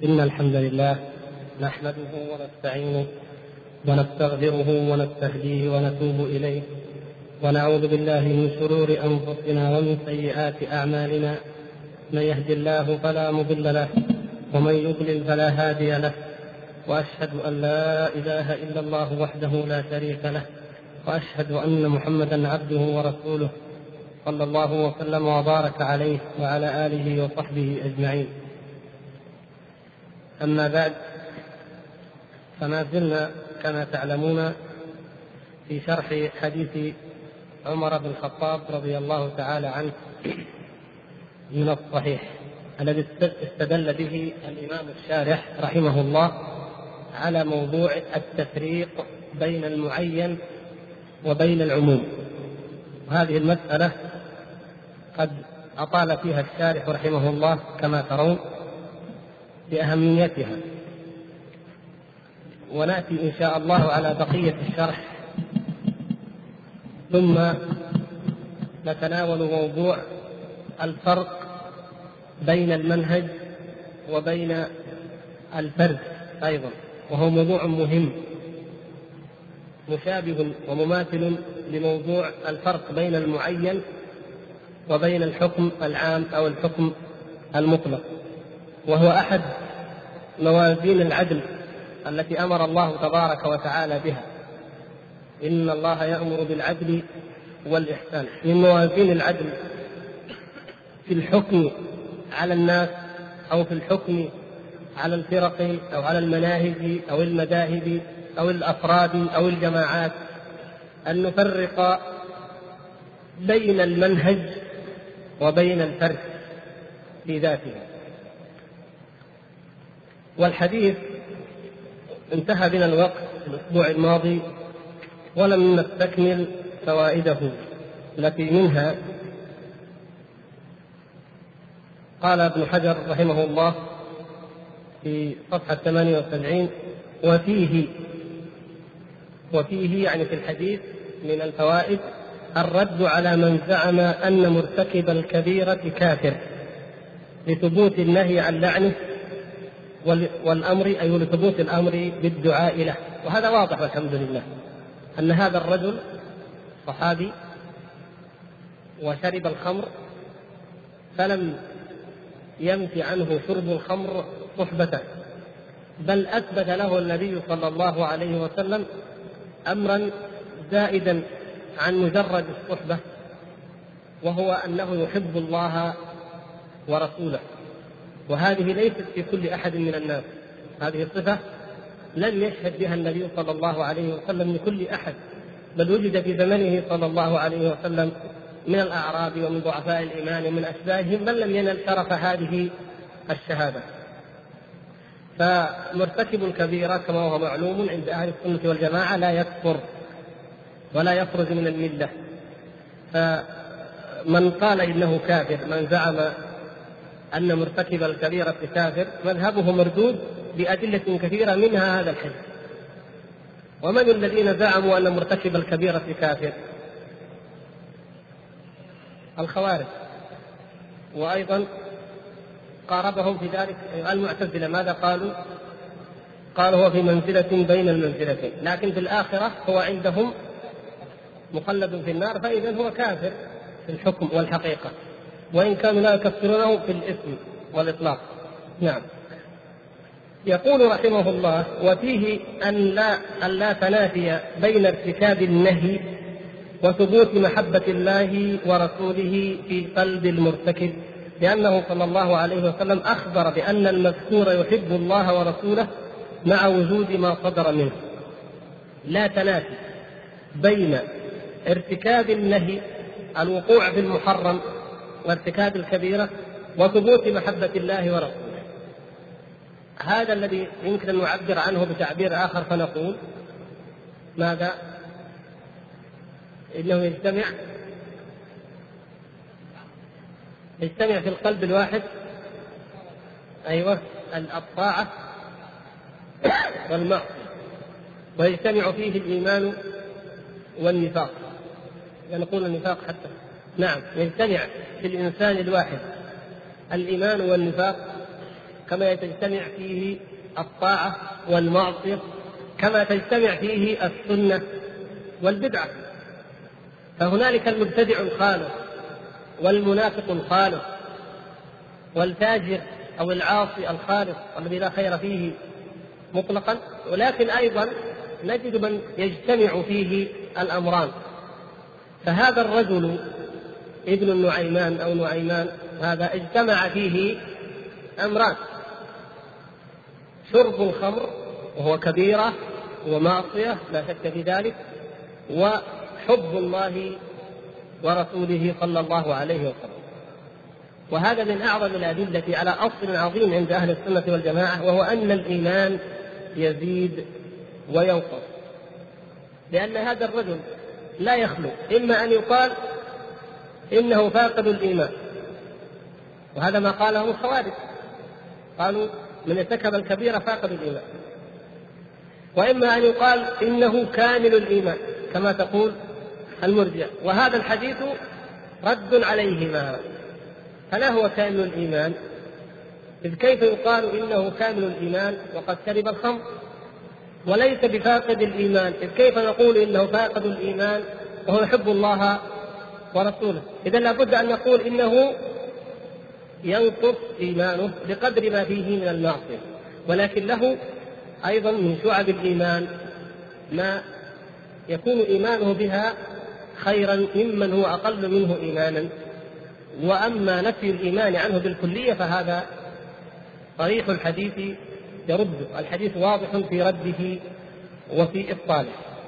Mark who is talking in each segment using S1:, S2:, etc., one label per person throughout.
S1: إن الحمد لله نحمده ونستعينه ونستغفره ونستهديه ونتوب إليه، ونعوذ بالله من شرور أنفسنا ومن سيئات أعمالنا. من يهد الله فلا مضل له ومن يضلل فلا هادي له، وأشهد أن لا إله إلا الله وحده لا شريك له، وأشهد أن محمدا عبده ورسوله صلى الله وسلم وبارك عليه وعلى آله وصحبه أجمعين. أما بعد، فما زلنا كما تعلمون في شرح حديث عمر بن الخطاب رضي الله تعالى عنه من الصحيح الذي استدل به الإمام الشارح رحمه الله على موضوع التفريق بين المعين وبين العموم. وهذه المسألة قد أطال فيها الشارح رحمه الله كما ترون بأهميتها، ونأتي إن شاء الله على بقية الشرح، ثم نتناول موضوع الفرق بين المنهج وبين الفرد أيضا، وهو موضوع مهم مشابه ومماثل لموضوع الفرق بين المعين وبين الحكم العام أو الحكم المطلق، وهو أحد موازين العدل التي أمر الله تبارك وتعالى بها. إن الله يأمر بالعدل والإحسان. من موازين العدل في الحكم على الناس أو في الحكم على الفرق أو على المناهج أو المذاهب أو الأفراد أو الجماعات أن نفرق بين المنهج وبين الفرد في ذاته. والحديث انتهى بنا الوقت الأسبوع الماضي ولم نستكمل فوائده التي منها قال ابن حجر رحمه الله في صفحة 78: وفيه يعني في الحديث من الفوائد الرد على من زعم أن مرتكب الكبيرة كافر لثبوت النهي عن لعنه والأمر، أي لثبوت الأمر بالدعاء له. وهذا واضح والحمد لله أن هذا الرجل صحابي وشرب الخمر، فلم ينفي عنه شرب الخمر صحبته، بل أثبت له النبي صلى الله عليه وسلم أمرا زائدا عن مجرد الصحبة، وهو أنه يحب الله ورسوله. وهذه ليست في كل أحد من الناس، هذه الصفة لم يشهد بها النبي صلى الله عليه وسلم لكل أحد، بل وجد في زمنه صلى الله عليه وسلم من الأعراب ومن ضعفاء الإيمان ومن أشباههم من لم ينل شرف هذه الشهادة. فمرتكب الكبيرة كما هو معلوم عند أهل السنة والجماعة لا يكفر ولا يخرج من الملة. فمن قال إنه كافر، من زعم أن مرتكب الكبيرة كافر، مذهبه مردود بأدلة كثيرة منها هذا الحديث. ومن الذين زعموا أن مرتكب الكبيرة كافر؟ الخوارج، وأيضا قاربهم في ذلك المعتزلة. ماذا قالوا؟ قالوا هو في منزلة بين المنزلتين، لكن في الآخرة هو عندهم مخلد في النار، فإذا هو كافر في الحكم والحقيقة، وإن كانوا لا يكفرونه في الإثم والإطلاق. نعم. يقول رحمه الله: وفيه أن لا تنافي بين ارتكاب النهي وثبوت محبة الله ورسوله في قلب المرتكب، لأنه صلى الله عليه وسلم أخبر بأن المذكور يحب الله ورسوله مع وجود ما صدر منه. لا تنافي بين ارتكاب النهي، الوقوع في المحرم وارتكاب الكبيرة، وثبوت محبة الله ورسوله. هذا الذي يمكن أن نعبر عنه بتعبير آخر فنقول ماذا؟ إنه يجتمع في القلب الواحد، أيوة، الطاعة والمعصية، ويجتمع فيه الإيمان والنفاق. نقول النفاق حتى، نعم، يجتمع في الإنسان الواحد الإيمان والنفاق كما تجتمع فيه الطاعة والمعصية، كما تجتمع فيه السنة والبدعة. فهنالك المبتدع الخالص والمنافق الخالص والفاجر أو العاصي الخالص الذي لا خير فيه مطلقا، ولكن أيضا نجد من يجتمع فيه الأمران. فهذا الرجل ابن النعيمان أو نعيمان هذا اجتمع فيه أمران: شرب الخمر وهو كبيرة ومعصية لا شك في ذلك، وحب الله ورسوله صلى الله عليه وسلم. وهذا من أعظم الأدلة على أصل عظيم عند أهل السنة والجماعة، وهو أن الإيمان يزيد وينقص. لأن هذا الرجل لا يخلو إما أن يقال إنه فاقد الإيمان، وهذا ما قاله الخوارج، قالوا من ارتكب الكبيرة فاقد الإيمان، وإما أن يقال إنه كامل الإيمان كما تقول المرجئة، وهذا الحديث رد عليهما. فلا هو كامل الإيمان، إذ كيف يقال إنه كامل الإيمان وقد شرب الخمر؟ وليس بفاقد الإيمان، إذ كيف نقول إنه فاقد الإيمان وهو يحب الله ورسوله؟ إذن لابد أن نقول إنه ينقص إيمانه بقدر ما فيه من المعصية، ولكن له أيضا من شعب الإيمان ما يكون إيمانه بها خيرا ممن هو أقل منه إيمانا. وأما نفي الإيمان عنه بالكلية فهذا صريح الحديث يرده، الحديث واضح في رده وفي إبطاله.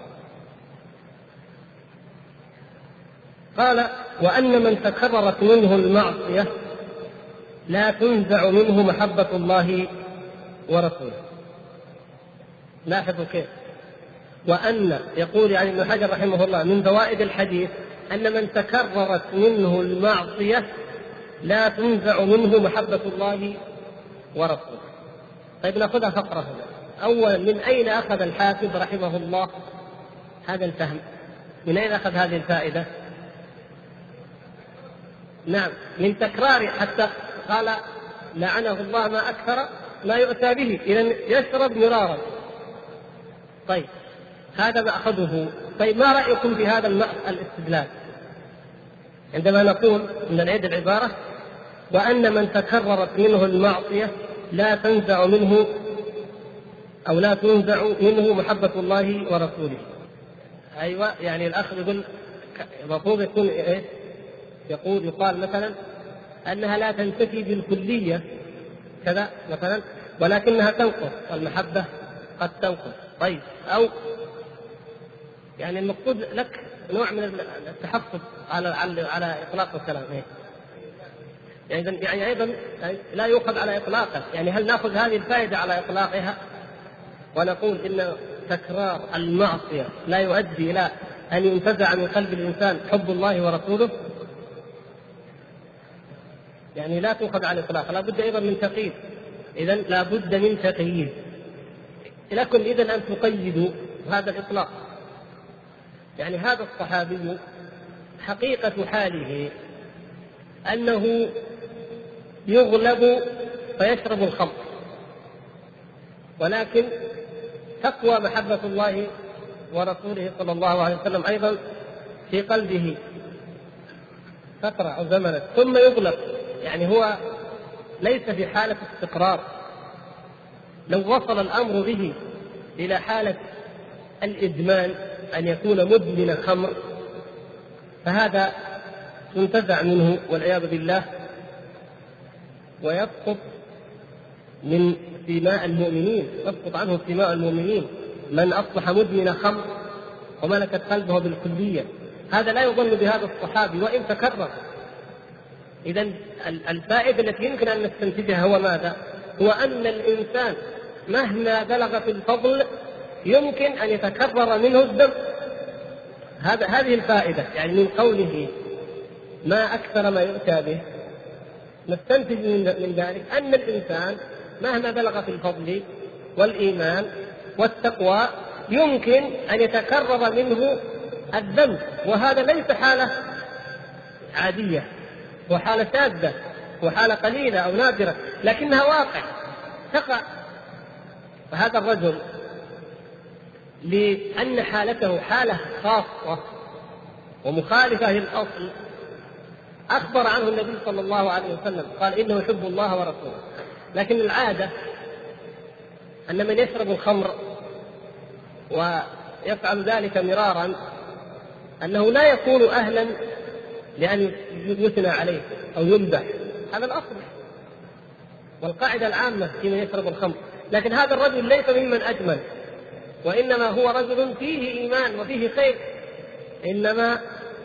S1: قال: وأن من تكررت منه المعصية لا تنزع منه محبة الله ورسوله. لاحظوا كيف. وأن يقول يعني ابن حجر رحمه الله من فوائد الحديث أن من تكررت منه المعصية لا تنزع منه محبة الله ورسوله. طيب نأخذها فقرة هنا. أولا، من أين أخذ الحافظ رحمه الله هذا الفهم؟ من أين أخذ هذه الفائدة؟ نعم، من تكرار، حتى قال لعنه الله ما أكثر ما يؤتى به، إذن يشرب مرارا. طيب هذا مأخذه. طيب ما رأيكم في هذا الاستدلال عندما نقول من نعيد العبارة: وأن من تكررت منه المعصية لا تنزع منه أو لا تنزع منه محبة الله ورسوله. أيوة، يعني الأخ يقول المفروض يكون إيه؟ يقال مثلا أنها لا تنتفي بالكلية كذا مثلا، ولكنها تنقص، المحبة قد تنقص. طيب، أو يعني المقصود لك نوع من التحفظ على إطلاق الكلام. يعني أيضا لا يؤخذ على إطلاقه. يعني هل نأخذ هذه الفائدة على إطلاقها ونقول إن تكرار المعصية لا يؤدي إلى أن ينتزع من قلب الإنسان حب الله ورسوله؟ يعني لا تؤخذ على الإطلاق، لا بد أيضا من تقييد. إذن لا بد من تقييد. لكم إذن أن تقيدوا هذا الإطلاق. يعني هذا الصحابي حقيقة حاله أنه يغلب فيشرب الخمر، ولكن تقوى محبة الله ورسوله صلى الله عليه وسلم أيضا في قلبه فترة أو زمنا، ثم يغلب. يعني هو ليس في حالة استقرار. لو وصل الأمر به إلى حالة الإدمان، أن يكون مدمن خمر، فهذا تنتزع منه والعياذ بالله، ويسقط من سماء المؤمنين، يسقط عنه سماء المؤمنين من أصبح مدمن خمر وملكت قلبه بالكلية. هذا لا يظن بهذا الصحابي وإن تكرر. إذن الفائدة التي يمكن أن نستنتجها هو ماذا؟ هو أن الإنسان مهما بلغ في الفضل يمكن أن يتكرر منه الذنب. هذه الفائدة، يعني من قوله ما أكثر ما يؤتى به، نستنتج من ذلك أن الإنسان مهما بلغ في الفضل والإيمان والتقوى يمكن أن يتكرر منه الذنب، وهذا ليس حالة عادية، وحالة شاذة، وحالة قليلة أو نادرة، لكنها واقع. تقع. فهذا الرجل لأن حالته حالة خاصة ومخالفة للأصل أخبر عنه النبي صلى الله عليه وسلم، قال إنه يحب الله ورسوله. لكن العادة أن من يشرب الخمر ويفعل ذلك مرارا أنه لا يكون أهلا لأن يثنى عليه أو يمدح، هذا الأصل والقاعدة العامة في من يشرب الخمر. لكن هذا الرجل ليس ممن أجمل، وإنما هو رجل فيه إيمان وفيه خير، إنما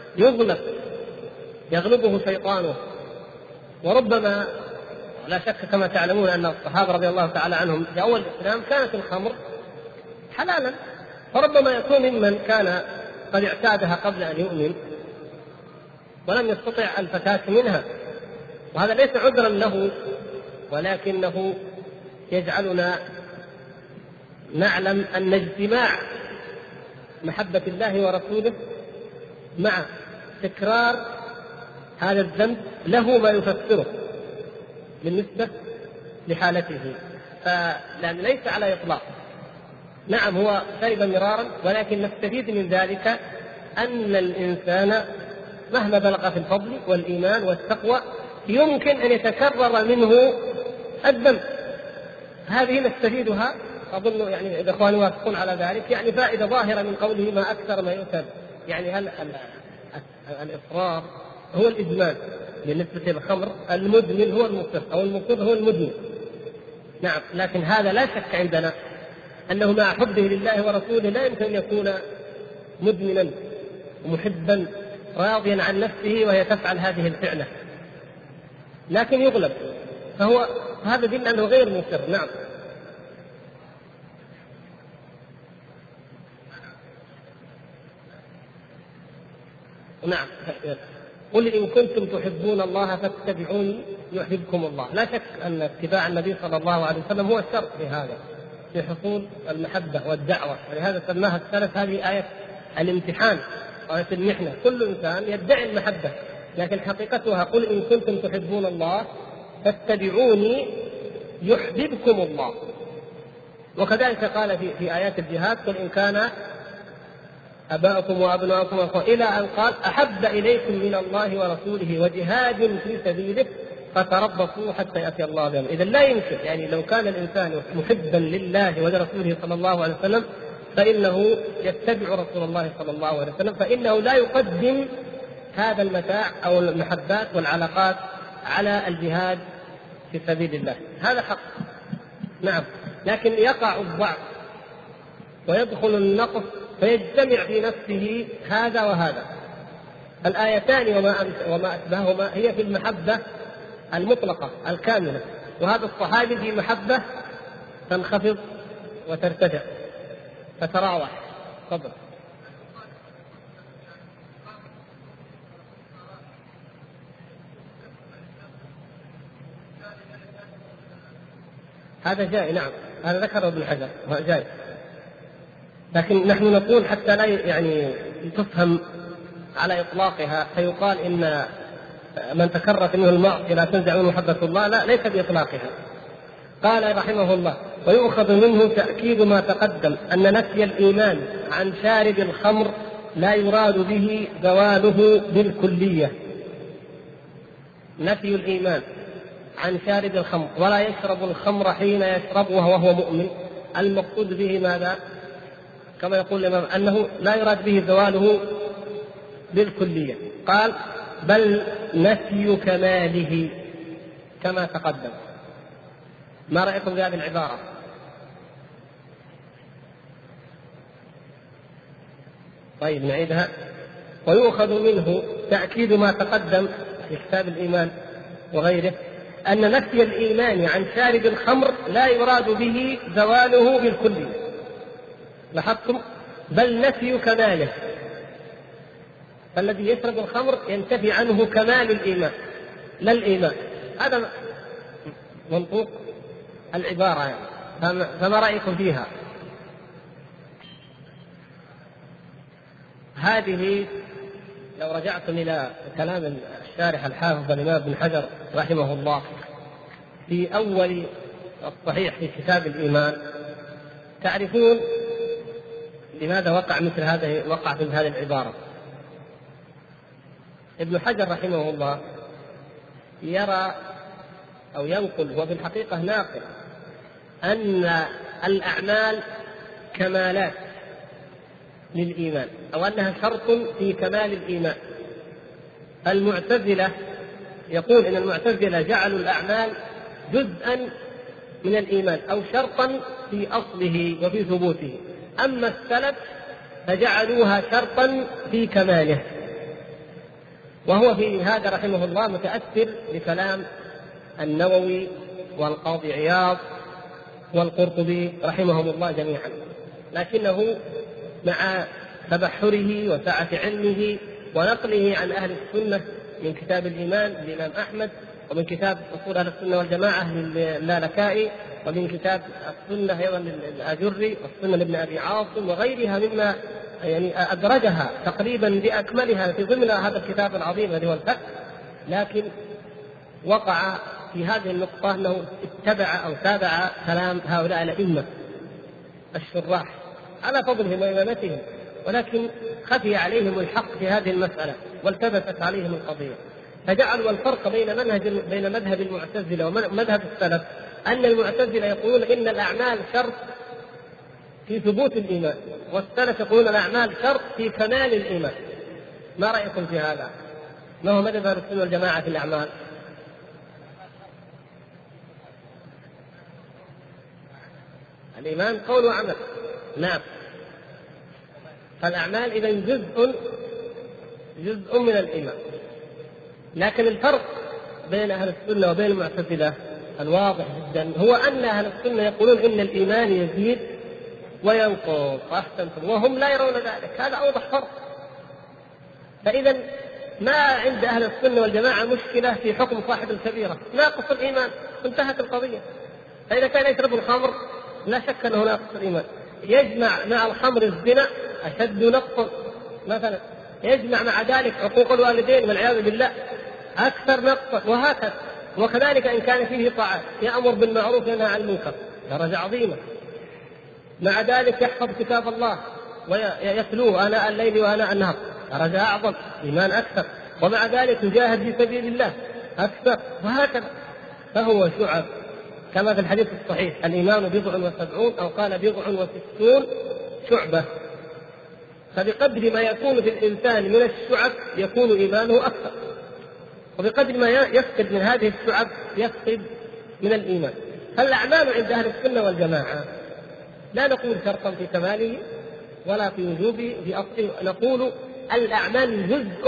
S1: يغلبه شيطانه. وربما لا شك كما تعلمون أن الصحابة رضي الله تعالى عنهم في أول الإسلام كانت الخمر حلالا، فربما يكون ممن كان قد اعتادها قبل أن يؤمن ولم يستطع الفتاة منها، وهذا ليس عذرا له، ولكنه يجعلنا نعلم أن اجتماع محبة الله ورسوله مع تكرار هذا الذنب له ما يفسره بالنسبة لحالته، فلأن ليس على إطلاق. نعم هو شرب مرارا، ولكن نستفيد من ذلك أن الإنسان مهما بلغ في الفضل والإيمان والتقوى يمكن أن يتكرر منه الذنب. هذه نستفيدها، أظن يعني الإخوان يوافقون على ذلك، يعني فائدة ظاهرة من قوله ما أكثر ما يؤثر. يعني هل الإصرار هو الإدمان بالنسبة للخمر، المدمن هو المصر أو المصر هو المدمن. نعم، لكن هذا لا شك عندنا أنه مع حبه لله ورسوله لا يمكن أن يكون مدمنا ومحبا راضيا عن نفسه وهي تفعل هذه الفعلة، لكن يغلب، فهو هذا دل أنه غير مصر. نعم. نعم، قل إن كنتم تحبون الله فاتبعوني يحببكم الله. لا شك أن اتباع النبي صلى الله عليه وسلم هو الشرط في هذا، في حصول المحبة والدعوة، ولهذا سماها السلف هذه آية الامتحان، آية المحنة. كل إنسان يدعي المحبة، لكن حقيقتها قل إن كنتم تحبون الله فاتبعوني يحببكم الله. وكذلك قال في آيات الجهاد قل إن كان أباؤكم وأبناؤكم إلى أن قال أحب إليكم من الله ورسوله وجهاد في سبيله فتربصوا حتى يأتي الله بأمره. إذا لا يمكن، يعني لو كان الإنسان محبا لله ولرسوله صلى الله عليه وسلم فإنه يتبع رسول الله صلى الله عليه وسلم، فإنه لا يقدم هذا المتاع أو المحبات والعلاقات على الجهاد في سبيل الله. هذا حق. نعم، لكن يقع الضعف ويدخل النقص فيجتمع في نفسه هذا وهذا. الآيتان وما أشبههما هي في المحبة المطلقة الكاملة، وهذا الصحابي في محبة تنخفض وترتفع فتراوح. تفضل. هذا جاي، نعم، هذا ذكره ابن حجر جاي، لكن نحن نقول حتى لا يعني تفهم على إطلاقها فيقال إن من تكررت منه المعصية لا تنزع منه محبة الله، لا، ليس بإطلاقها. قال رحمه الله ويؤخذ منه تأكيد ما تقدم أن نفي الإيمان عن شارب الخمر لا يراد به زواله بالكلية. نفي الإيمان عن شارب الخمر ولا يشرب الخمر حين يشربها وهو مؤمن، المقصود به ماذا؟ كما يقول الإمام أنه لا يراد به زواله بالكلية. قال بل نفي كماله كما تقدم. ما رأيكم بهذه العبارة؟ طيب نعيدها. ويؤخذ منه تأكيد ما تقدم في كتاب الإيمان وغيره أن نفي الإيمان عن شارب الخمر لا يراد به زواله بالكلية. لاحظتم؟ بل نفي كماله، فالذي يشرب الخمر ينتفي عنه كمال الإيمان لا الإيمان. هذا منطوق العبارة يعني. فما رأيكم فيها؟ هذه لو رجعتم إلى كلام الشارح الحافظ الإمام ابن حجر رحمه الله في أول الصحيح في كتاب الإيمان تعرفون لماذا وقع مثل هذه العبارة. ابن حجر رحمه الله يرى أو ينقل، هو بالحقيقة ناقل، أن الأعمال كمالات للإيمان، أو أنها شرط في كمال الإيمان. المعتزلة يقول إن المعتزلة جعلوا الأعمال جزءا من الإيمان أو شرطا في أصله وفي ثبوته، أما السلف فجعلوها شرطا في كماله. وهو في هذا رحمه الله متأثر بكلام النووي والقاضي عياض والقرطبي رحمهم الله جميعا، لكنه مع تبحره وسعة علمه ونقله عن أهل السنة من كتاب الإيمان للإمام أحمد، ومن كتاب أصول أهل السنة والجماعة للالكائي، ومن كتاب السنة أيضا للآجري، والسنة لابن أبي عاصم، وغيرها مما يعني أدرجها تقريبا بأكملها في ضمن هذا الكتاب العظيم الذي هو الفتح. لكن وقع في هذه النقطة أنه اتبع أو تابع كلام هؤلاء الأئمة الشراح على فضلهم وإمامتهم، ولكن خفي عليهم الحق في هذه المسألة والتبست عليهم القضية، فجعلوا الفرق بين مذهب المعتزلة ومذهب السلف أن المعتزلة يقولون إن الأعمال شرط في ثبوت الإيمان، والسلف يقولون الأعمال شرط في كمال الإيمان. ما رأيكم في هذا؟ ما هو مذهب أهل السنة والجماعة في الأعمال؟ الإيمان قول وعمل، نعم. فالأعمال إذن جزء من الإيمان. لكن الفرق بين أهل السنة وبين المعتزلة الواضح جدا هو أن أهل السنة يقولون إن الإيمان يزيد وينقص، أحسنتم، وهم لا يرون ذلك. هذا أوضح فرق. فإذا ما عند أهل السنة والجماعة مشكلة في حكم صاحب الكبيرة، ناقص الإيمان، انتهت القضية. فإذا كان يشرب الخمر لا شك أنه ناقص الإيمان. يجمع مع الخمر الزنا أشد نقصا مثلا، يجمع مع ذلك عقوق الوالدين والعياذ بالله أكثر نقصا، وهكذا. وكذلك إن كان فيه طاعات، يأمر بالمعروف وينهى عن المنكر، درجة عظيمة. مع ذلك يحفظ كتاب الله ويتلوه آناء الليل وآناء النهار، درجة أعظم، إيمان أكثر. ومع ذلك يجاهد في سبيل الله أكثر، وهكذا. فهو شعب، كما في الحديث الصحيح: الإيمان 70 أو قال 60 شعبة. فبقدر ما يكون في الإنسان من الشعب يكون إيمانه أكثر، وبقدر ما يفقد من هذه الشعب يفقد من الإيمان. فالأعمال عند أهل السنة والجماعة لا نقول شرطا في كماله ولا في وجوبه في أصله، نقول الأعمال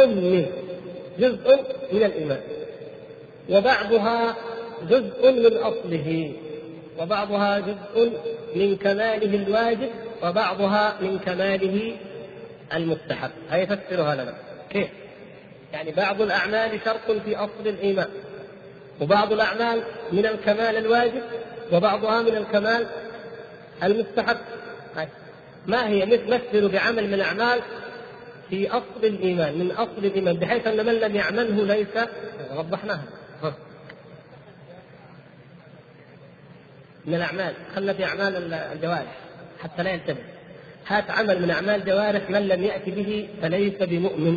S1: جزء من الإيمان، وبعضها جزء من أصله، وبعضها جزء من كماله الواجب، وبعضها من كماله المستحب. هي يفسرها لنا كيف؟ يعني بعض الأعمال شرط في أصل الإيمان، وبعض الأعمال من الكمال الواجب، وبعضها من الكمال المستحب. ما هي؟ مثل بعمل من الأعمال في أصل الإيمان، من أصل الإيمان، بحيث أن من لم يعمله ليس، وضحناها. من الأعمال، خلنا في أعمال الجوارح حتى لا ينتبه. هات عمل من أعمال جوارح من لم يأتي به فليس بمؤمن.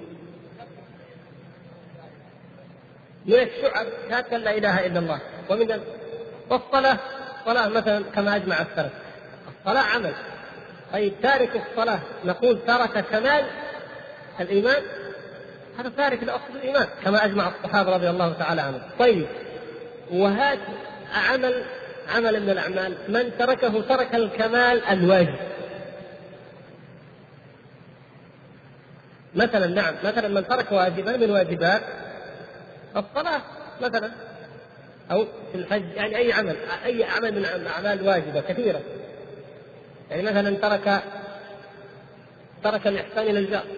S1: من الشعب هات لا إله إلا الله. والصلاة مثلا كما أجمع السلف، الصلاة عمل. طيب تارك الصلاة نقول ترك كمال الإيمان؟ هذا تارك لأصل الإيمان كما أجمع الصحابة رضي الله تعالى عنهم. طيب وهات عمل من الأعمال من تركه ترك الكمال الواجب. مثلا نعم، مثلا من ترك واجبا من واجبات الصلاة مثلا، أو في الحج، يعني أي عمل من الأعمال واجبة كثيرة. يعني مثلا ترك الإحسان إلى الجار،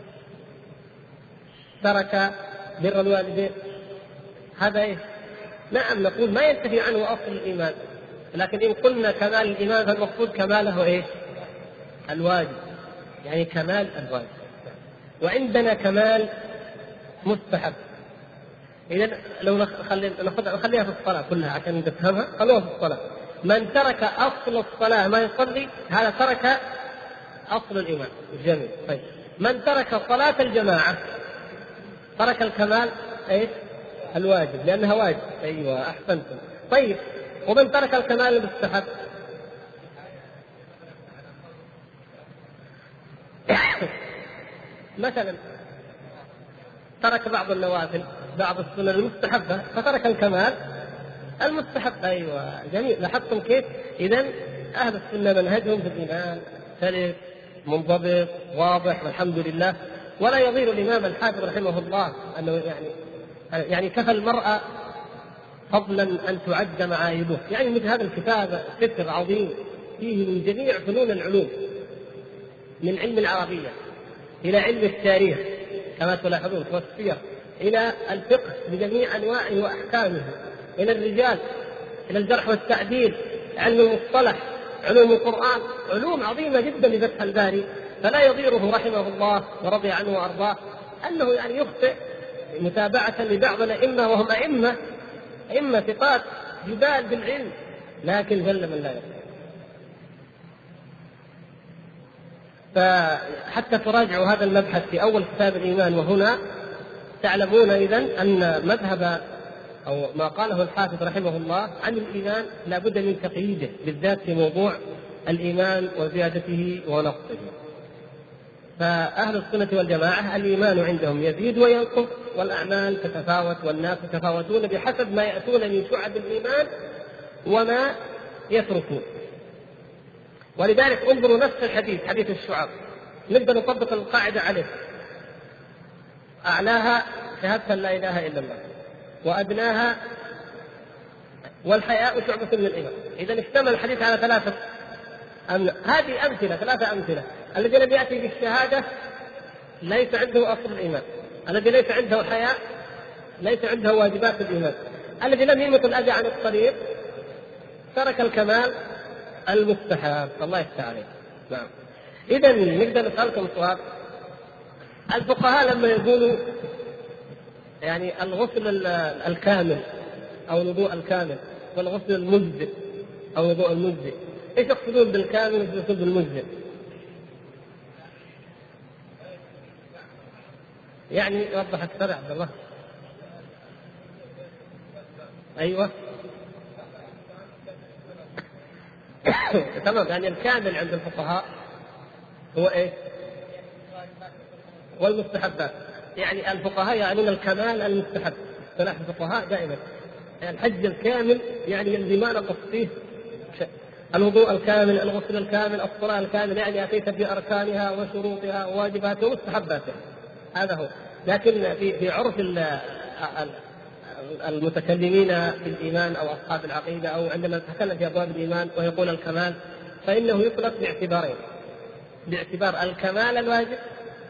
S1: ترك بر الوالدين، هذا إيه؟ نعم نقول ما ينتفي عنه أصل الإيمان، لكن إن قلنا كمال الإيمان فالمقصود كماله إيه؟ الواجب، يعني كمال الواجب. وعندنا كمال مستحب، إذا لو نخليها في الصلاة كلها عشان نفهمها، خلوها في الصلاة. من ترك أصل الصلاة ما يصلي هذا ترك أصل الإيمان. جميل. طيب من ترك صلاة الجماعة ترك الكمال إيش؟ الواجب، لأنها واجب. أيوة أحسنتم. طيب ومن ترك الكمال المستحب؟ مثلا ترك بعض النوافل بعض السنن المستحبة فترك الكمال المستحب. أيوة جميل. لاحظتم كيف؟ إذن أهل السنة منهجهم في الإيمان سلس منضبط واضح والحمد لله. ولا يضير الإمام الحافظ رحمه الله أنه يعني كفى المرأة فضلا أن تعد معايبه. يعني مثل هذا الكتاب ستر عظيم فيه من جميع فنون العلوم، من علم العربية إلى علم التاريخ كما تلاحظون والسير، إلى الفقه بجميع أنواعه وأحكامه، إلى الرجال، إلى الجرح والتعديل، علم المصطلح، علوم القرآن، علوم عظيمة جدا لفتح الباري. فلا يضيره رحمه الله ورضي عنه وأرضاه أنه يعني يخطئ متابعة لبعض الأئمة وهم أئمة ثقات جبال بالعلم، لكن جل من لا يخطئ. فحتى تراجعوا هذا المبحث في أول كتاب الإيمان وهنا تعلمون إذن أن مذهب أو ما قاله الحافظ رحمه الله عن الإيمان لا بد من تقييده، بالذات في موضوع الإيمان وزيادته ونقصه. فأهل السنة والجماعة الإيمان عندهم يزيد وينقص، والأعمال تتفاوت، والناس يتفاوتون بحسب ما يأتون من شعب الإيمان وما يتركون. ولذلك انظروا نفس الحديث، حديث الشعب، نبدأ نطبق القاعدة عليه. أعلاها شهادة لا إله إلا الله، وأدناها والحياء شعبة من الإيمان. إذا اشتمل الحديث على ثلاثة هذه أمثلة، ثلاثة أمثلة. الذي لم يأتي بالشهادة ليس عنده أصل الإيمان، الذي ليس عنده الحياء ليس عنده واجبات الإيمان، الذي لم يمت الأذى عن الطريق ترك الكمال المستحب. الله يفتح عليك. نعم. إذا نقدر نسألكم سؤال. الفقهاء لما يقولوا يعني الغسل الكامل أو الوضوء الكامل والغسل المجزئ أو الوضوء المجزئ، إيش يقصدون بالكامل وإيش يقصدون بالمجزئ؟ يعني وضح أكثر يا عبد الله. أيوة تمام. يعني الكامل عند الفقهاء هو إيه؟ والمستحبات. يعني الفقهاء يعنون الكمال المستحب. اصطلاح الفقهاء دائما يعني الحج الكامل يعني الذي ما نقص فيه الوضوء الكامل، الغسل الكامل، الصلاة الكامل، يعني أتيت بأركانها وشروطها وواجباتها ومستحباتها. هذا هو. لكن في عرف المتكلمين في الإيمان أو أصحاب العقيدة أو عندما نتكلم في أبواب الإيمان ويقول الكمال، فإنه يطلق باعتبارين: باعتبار الكمال الواجب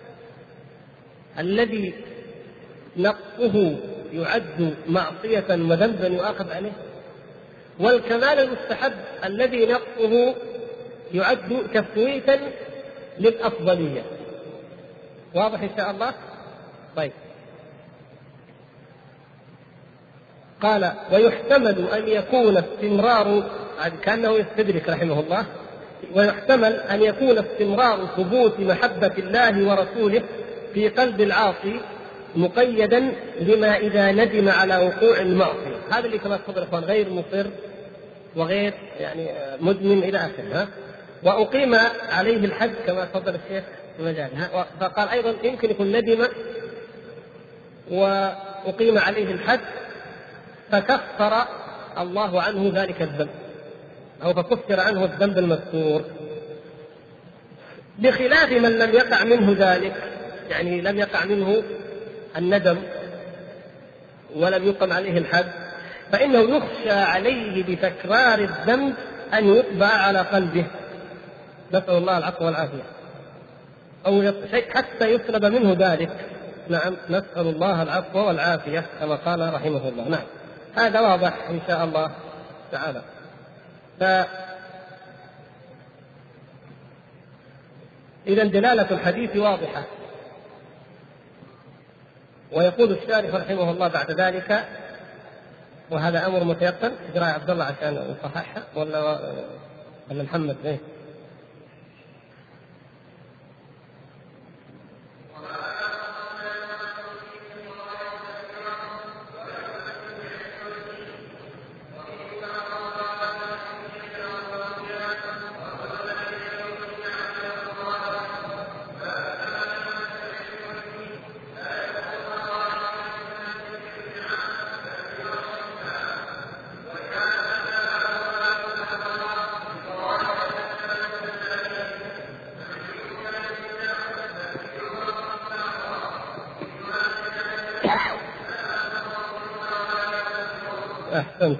S1: الذي نقصه يعد معصية وذنبا يؤاخذ عليه، والكمال المستحب الذي نقصه يعد تفويتا للأفضلية. واضح إن شاء الله؟ طيب. قال: ويحتمل أن يكون استمرار، كأنه يستدرك رحمه الله، ويحتمل أن يكون استمرار ثبوت محبة الله ورسوله في قلب العاصي مقيدا لما إذا ندم على وقوع المعصية. هذا اللي كما تفضل إخوان، غير مصر وغير يعني مدمن إلى آخره. وأقيم عليه الحد كما تفضل الشيخ في مجاله. فقال أيضا يمكن يكون ندم وأقيم عليه الحد فكفر الله عنه ذلك الذنب، أو فكفر عنه الذنب المذكور، بخلاف من لم يقع منه ذلك، يعني لم يقع منه الندم ولم يقم عليه الحد، فإنه يخشى عليه بتكرار الذنب أن يطبع على قلبه، نسأل الله العفو والعافية، أو حتى يسلب منه ذلك. نعم، نسأل الله العفو والعافية كما قال رحمه الله. نعم، هذا واضح إن شاء الله تعالى. إذا دلالة الحديث واضحة، ويقول الشارح رحمه الله بعد ذلك: وهذا أمر متيقن. اقرأ يا عبد الله عشان نصححها، ولا محمد؟ إيه؟ أحسنت.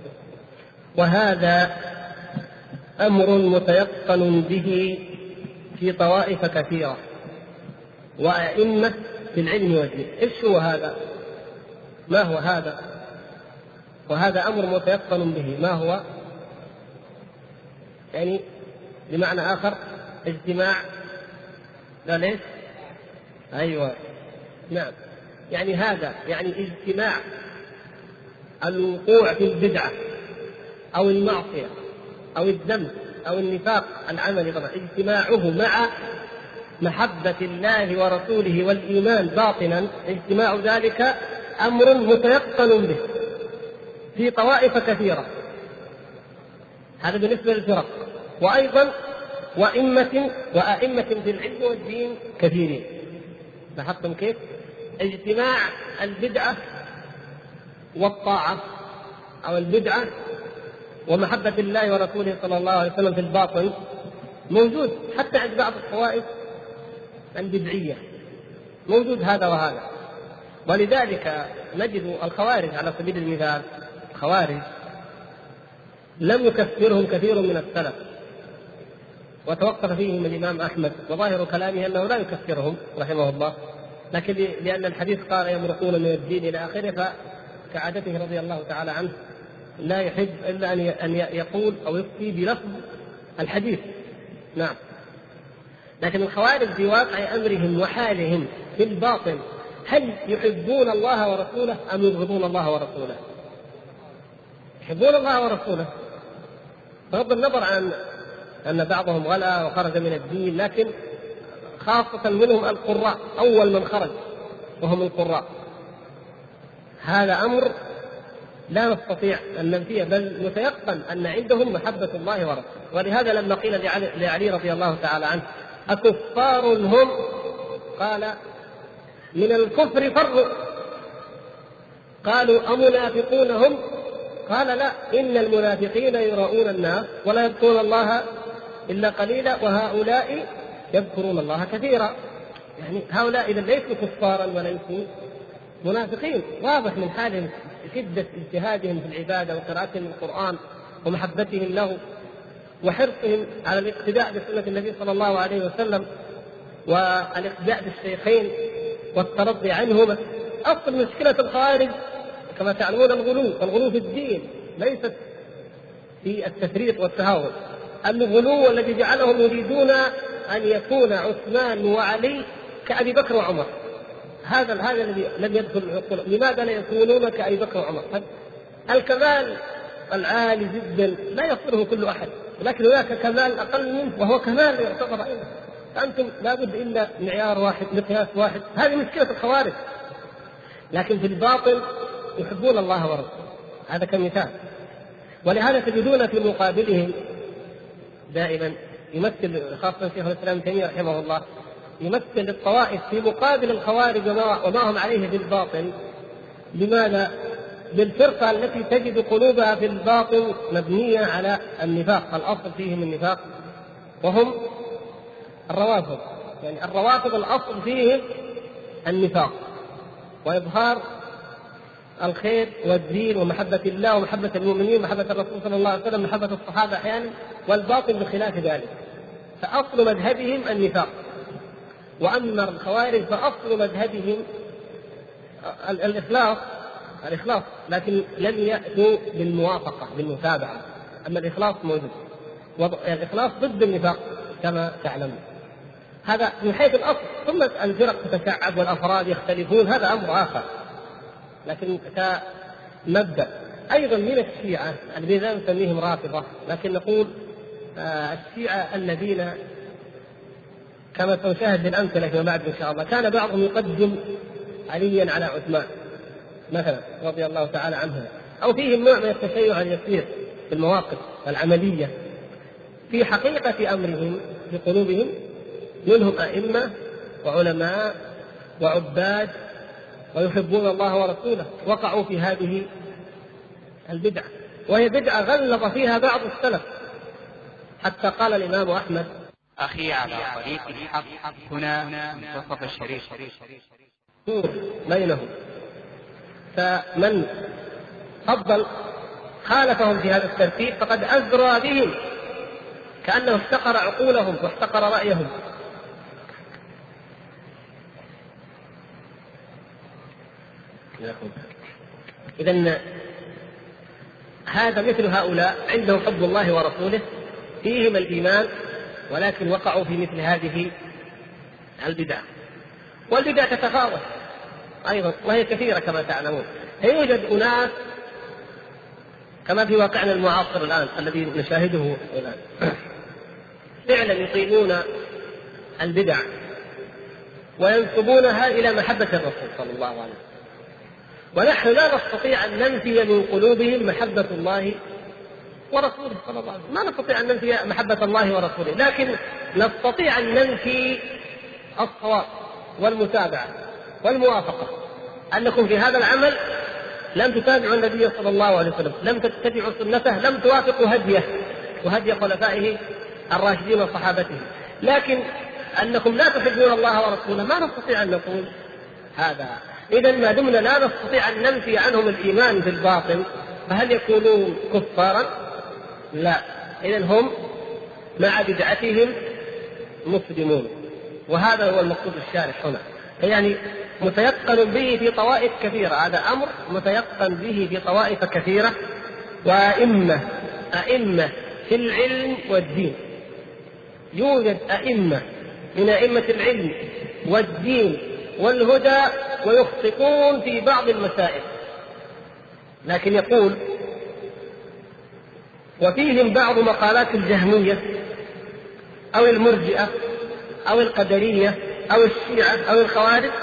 S1: وهذا أمر متيقن به في طوائف كثيرة وأئمة في العلم والدين. إيش هو هذا؟ ما هو هذا؟ وهذا أمر متيقن به، ما هو؟ يعني بمعنى آخر اجتماع، لا ليش؟ أيوة نعم، يعني هذا يعني اجتماع الوقوع في البدعة أو المعصية أو الذنب أو النفاق العملي، طبعا اجتماعه مع محبة الله ورسوله والإيمان باطنا، اجتماع ذلك أمر متيقن به في طوائف كثيرة. هذا بالنسبة للفرق، وأيضا وأئمة في العلم والدين كثيرين. لاحظتم كيف؟ اجتماع البدعة والطاعة، أو البدعة ومحبة الله ورسوله صلى الله عليه وسلم في الباطن موجود حتى عند بعض الطوائف البدعية، موجود هذا وهذا. ولذلك نجد الخوارج على سبيل المثال، الخوارج لم يكفرهم كثير من السلف، وتوقف فيهم الإمام أحمد، وظاهر كلامه أنه لا يكفرهم رحمه الله، لكن لأن الحديث قال يمرقون من الدين إلى آخره، فكعادته رضي الله تعالى عنه لا يحب إلا أن يقول أو يفتي بلفظ الحديث. نعم. لكن الخوارج في واقع أمرهم وحالهم في الباطن، هل يحبون الله ورسوله أم يبغضون الله ورسوله؟ يحبون الله ورسوله بغض النظر عن أن بعضهم غلا وخرج من الدين، لكن خاصة منهم القراء، أول من خرج وهم القراء. هذا أمر لا نستطيع أن ننفيه، بل متيقن أن عندهم محبة الله ورسوله. ولهذا لما قيل لعلي رضي الله تعالى عنه: أكفار هم؟ قال: من الكفر فروا. قالوا: أمنافقون هم؟ قال: لا، إن المنافقين يراؤون الناس ولا يذكرون الله إلا قليلا، وهؤلاء يذكرون الله كثيرا. يعني هؤلاء إذا ليسوا كفارا وليسوا منافقين، واضح من حالهم شدة اجتهادهم في العبادة وقراءتهم القرآن ومحبتهم له وحرصهم على الاقتداء بسنة النبي صلى الله عليه وسلم والاقتداء بالشيخين والترضي عنهما. أصل مشكلة الخوارج كما تعلمون الغلو في الدين، ليست في التفريط والتهاون. الغلو الذي جعلهم يريدون أن يكون عثمان وعلي كأبي بكر وعمر، هذا الذي لم يدخل العقول. لماذا لا يكونون كأبي بكر وعمر؟ الكمال العالي جدا لا يصله كل أحد، ولكن هناك كمال أقل منه وهو كمال يعتبر أيضا. فأنتم لابد إلا معيار واحد، مقياس واحد. هذه مشكلة الخوارج. لكن في الباطل يحبون الله ورسوله، هذا كمثال. ولهذا تجدون في مقابلهم دائما يمثل، خاصة شيخ الإسلام ابن تيمية رحمه الله، يمثل الطوائف في مقابل الخوارج وما هم عليه في الباطل. لماذا؟ بالفرقة التي تجد قلوبها في الباطل مبنية على النفاق، الأصل فيهم النفاق، وهم الروافض. يعني الروافض الأصل فيهم النفاق وإظهار الخير والدين ومحبة الله ومحبة المؤمنين ومحبة الرسول صلى الله عليه وسلم، محبة الصحابة أحيانا، والباطل بخلاف ذلك. فأصل مذهبهم النفاق. وأما الخوارج فأصل مذهبهم الإخلاص، لكن لم يأتوا بالموافقة بالمتابعة. أما الإخلاص موجود، الإخلاص ضد النفاق كما تعلمون. هذا من حيث الأصل. ثم الفرق تتشعب والأفراد يختلفون، هذا أمر آخر. لكن كمبدأ أيضا من الشيعة الذين لا نسميهم رافضة، لكن نقول الشيعة الذين كما سنشاهد بالأمثلة فيما بعد إن شاء الله، كان بعضهم يقدم عليا على عثمان مثلا رضي الله تعالى عنه، أو فيهم نوع من التشيع اليسير في المواقف العملية. في حقيقة أمرهم في قلوبهم منهم أئمة وعلماء وعباد ويحبون الله ورسوله، وقعوا في هذه البدعة، وهي بدعة غلظ فيها بعض السلف، حتى قال الإمام أحمد:
S2: أخي على طريق الحق هنا منتصف الشريف
S1: بينهم. فمن فضل خالفهم في هذا الترتيب فقد أزرى بهم، كأنه احتقر عقولهم واحتقر رأيهم. إذن هذا مثل هؤلاء عندهم حب الله ورسوله، فيهم الإيمان، ولكن وقعوا في مثل هذه البدع. والبدع تتفاوت أيضا وهي كثيرة كما تعلمون. يوجد أناس كما في واقعنا المعاصر الآن الذي نشاهده الآن فعلا يقيمون البدع وينسبونها إلى محبة الرسول صلى الله عليه وسلم، ونحن لا نستطيع أن ننفي من قلوبهم محبة الله ورسوله صلى الله عليه وسلم. ما نستطيع أن ننفي محبة الله ورسوله، لكن نستطيع أن ننفي الصواب والمتابعة والموافقة، أنكم في هذا العمل لم تتابعوا النبي صلى الله عليه وسلم، لم تتبعوا سنته، لم توافقوا هديه وهدي خلفائه الراشدين وصحابته. لكن أنكم لا تحبون الله ورسوله ما نستطيع أن نقول هذا. إذن ما دمنا لا نستطيع أن ننفي عنهم الإيمان بالباطل فهل يكونون كفارا؟ لا. إذن هم مع بدعتهم مسلمون، وهذا هو المقصود الشارح هنا. يعني متيقن به في طوائف كثيرة، هذا أمر متيقن به في طوائف كثيرة، وأئمة في العلم والدين. يوجد أئمة من أئمة العلم والدين والهدى ويخطئون في بعض المسائل، لكن يقول: وفيهم بعض مقالات الجهمية أو المرجئة أو القدرية أو الشيعة أو الخوارج،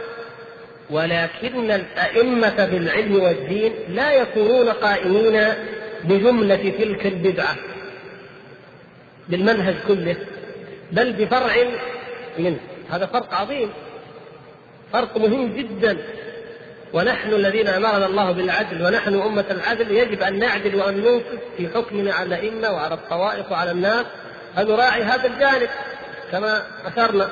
S1: ولكن الأئمة بالعلم والدين لا يكونون قائمين بجملة تلك البدعة بالمنهج كله، بل بفرع منه. هذا فرق عظيم، فرق مهم جدا. ونحن الذين أمرنا الله بالعدل ونحن أمة العدل يجب أن نعدل وأن ننصف في حكمنا على الأئمة وعلى الطوائف وعلى الناس، أن نراعي هذا الجانب كما أشرنا.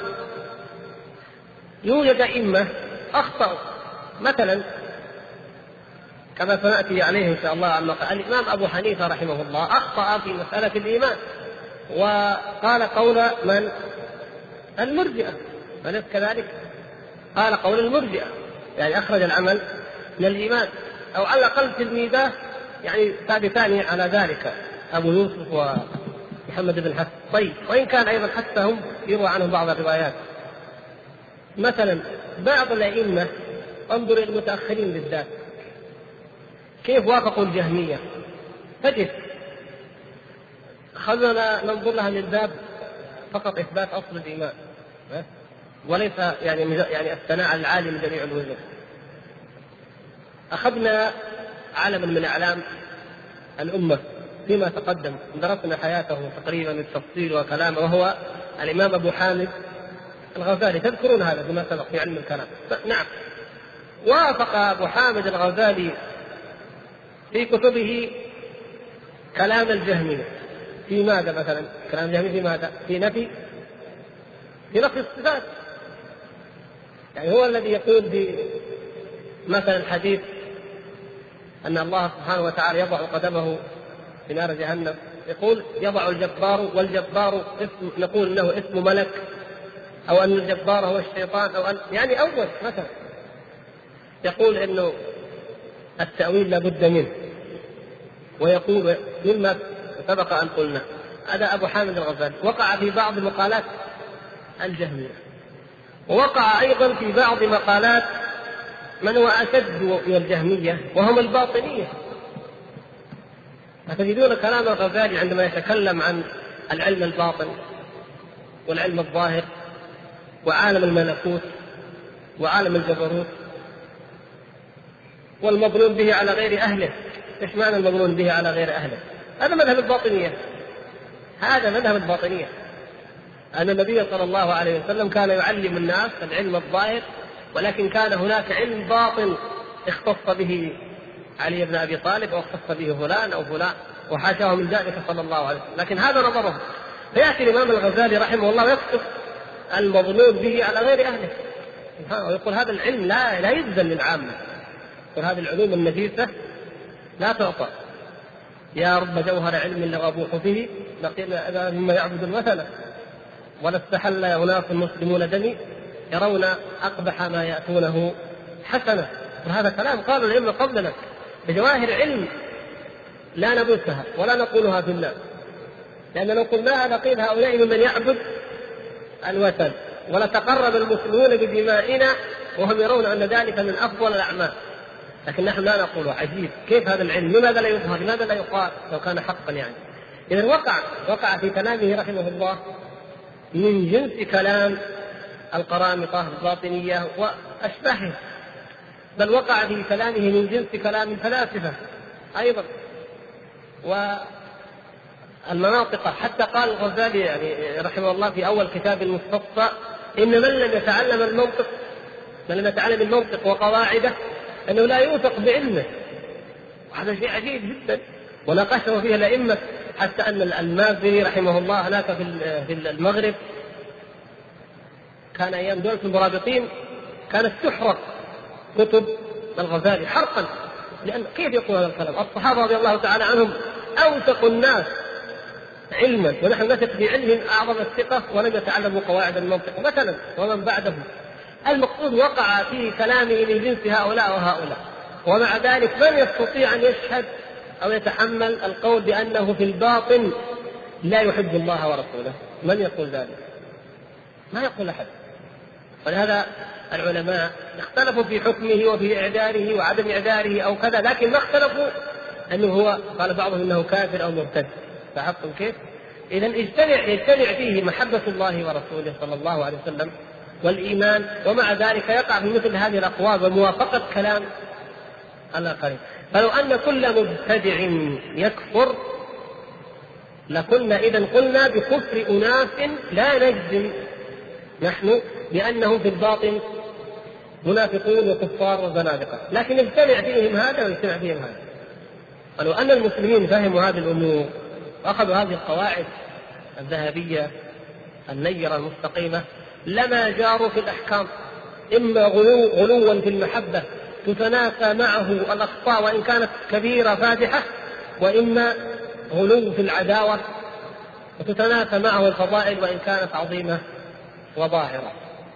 S1: يوجد أئمة أخطأوا، مثلا كما سنأتي عليه إن شاء الله الإمام أبو حنيفة رحمه الله أخطأ في مسألة الإيمان، وقال قول من؟ المرجئة، أليس كذلك؟ قال قول المرجئة، يعني أخرج العمل من الإيمان، أو على الأقل تلميذه يعني ثابتان على ذلك، أبو يوسف ومحمد بن حسن. طيب، وإن كان أيضا حتى هم يروى عنهم بعض الروايات. مثلا بعض الأئمة، انظر إلى المتأخرين بالذات كيف وافقوا الجهمية، تجد خلنا ننظر لها من باب فقط إثبات أصل الإيمان وليس يعني الثناء على العالي من جميع الوجوه. أخذنا علما من أعلام الأمة فيما تقدم، درسنا حياته تقريبا بالتفصيل وكلامه، وهو الإمام أبو حامد الغزالي. تذكرون هذا بما سبق في علم الكلام. نعم، وافق أبو حامد الغزالي في كتبه كلام الجهمية. في ماذا مثلا؟ كلام الجهمية في ماذا؟ في نفي الصفات. يعني هو الذي يقول مثلا الحديث أن الله سبحانه وتعالى يضع قدمه في نار جهنم، يقول يضع الجبار، والجبار اسم، نقول إنه اسم ملك، أو أن الجبار هو الشيطان، أو أن يعني أول مثلا يقول إنه التأويل لابد منه، ويقول مما سبق أن قلنا. هذا أبو حامد الغزالي وقع في بعض المقالات الجهمية. ووقع أيضا في بعض مقالات من هو أشد من الجهمية وهم الباطنية. فتجدون كلام الغزالي عندما يتكلم عن العلم الباطن والعلم الظاهر وعالم الملكوت وعالم الجبروت والمظنون به على غير أهله. إيش معنى المظنون به على غير أهله؟ هذا مذهب الباطنية. هذا مذهب الباطنية، أن النبي صلى الله عليه وسلم كان يعلم الناس العلم الظاهر، ولكن كان هناك علم باطن اختص به علي بن أبي طالب أو اختص به فلان أو فلان، وحاشاه من ذلك صلى الله عليه وسلم. لكن هذا نظره. فيأتي الإمام الغزالي رحمه الله ويقصف المظنون به على غير أهله، ويقول هذا العلم لا يبذل للعامة، يقول هذه العلوم النفيسة لا تعطى. يا رب جوهر علم لو أبوح فيه لقيل أنا مما يعبد المثل، ولا استحل أناس مسلمون دمي يرون أقبح ما يأتونه حسنة. وهذا كلام قالوا العلم قبلنا بجواهر علم لا نبثها ولا نقولها في الناس، لأن لو قلناها نقيل هؤلاء ممن يعبد الوثن، ولا تقرب المسلمون بدمائنا وهم يرون أن ذلك من أفضل الأعمال. لكن نحن لا نقول. عجيب كيف هذا العلم، لماذا لا يظهر، لماذا لا يقال لو كان حقا يعني. إذن وقع في كلامه رحمه الله من جنس كلام القرامطة الباطنية وأشباهه، بل وقع في كلامه من جنس كلام الفلاسفة أيضا والمناطق. حتى قال الغزالي يعني رحمه الله في أول كتاب المستصفى إن من لم يتعلم المنطق وقواعده أنه لا يوثق بعلمه. وهذا شيء عجيب جدا، وناقشه فيه الأئمة، حتى أن المازني رحمه الله هناك في المغرب كان أيام دولة المرابطين كانت تحرق كتب الغزالي حرقا، لأن كيف يقول هذا الكلام؟ الصحابة رضي الله تعالى عنهم أوثق الناس علما، ونحن نثق بعلمهم أعظم الثقة ولم يتعلموا قواعد المنطق مثلا ومن بعدهم. المقصود وقع في كلامه من جنس هؤلاء وهؤلاء، ومع ذلك من يستطيع أن يشهد أو يتحمل القول بأنه في الباطن لا يحب الله ورسوله؟ من يقول ذلك؟ ما يقول أحد. ولهذا العلماء اختلفوا في حكمه وفي إعذاره وعدم إعذاره أو كذا، لكن ما اختلفوا أنه هو قال بعضهم أنه كافر أو مرتد. فحقا كيف؟ إذن يجتمع فيه محبة الله ورسوله صلى الله عليه وسلم والإيمان، ومع ذلك يقع في مثل هذه الأقوال وموافقة كلام الآخرين. فلو أن كل مبتدع يكفر لكنا إذن قلنا بكفر أناس لا نجزم نحن بأنهم في الباطن منافقون وكفار وزنادقة، لكن يجتمع فيهم هذا ويجتمع فيهم هذا. ولو أن المسلمين فهموا هذه الأمور وأخذوا هذه القواعد الذهبية النيرة المستقيمة لما جاروا في الأحكام، إما غلوا في المحبة تتنافى معه الأخطاء وإن كانت كبيرة فادحة، وإما غلو في العداوة وتتنافى معه الفضائل وإن كانت عظيمة وظاهرة.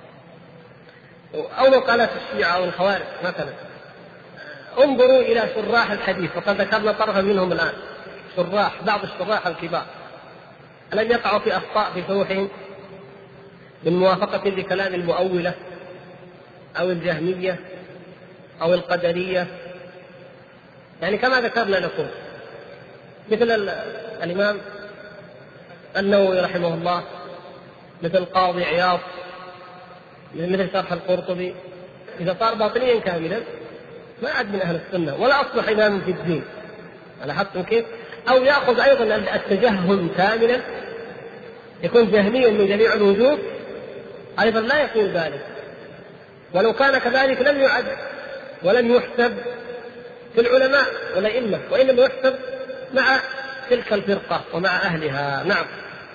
S1: أو مقالات الشيعة أو الخوارج مثلا، انظروا إلى شراح الحديث، وقد ذكرنا طرفا منهم الآن، بعض الشراح الكبار ألم يقعوا في أخطاء في شروحهم من موافقة لكلام المؤولة أو الجهمية أو القدرية؟ يعني كما ذكرنا لكم مثل الإمام النووي رحمه الله، مثل قاضي عياض، مثل شرح القرطبي، إذا صار باطنيا كاملا ما عاد من أهل السنة ولا أصبح إماما في الدين. لاحظتم كيف؟ أو يأخذ أيضا التجهم كاملا، يكون جهميا من جميع الوجوه، أيضا لا يكون ذلك، ولو كان كذلك لم يعد ولم يحسب في العلماء والأئمة، وإنما يحسب مع تلك الفرقة ومع أهلها. نعم.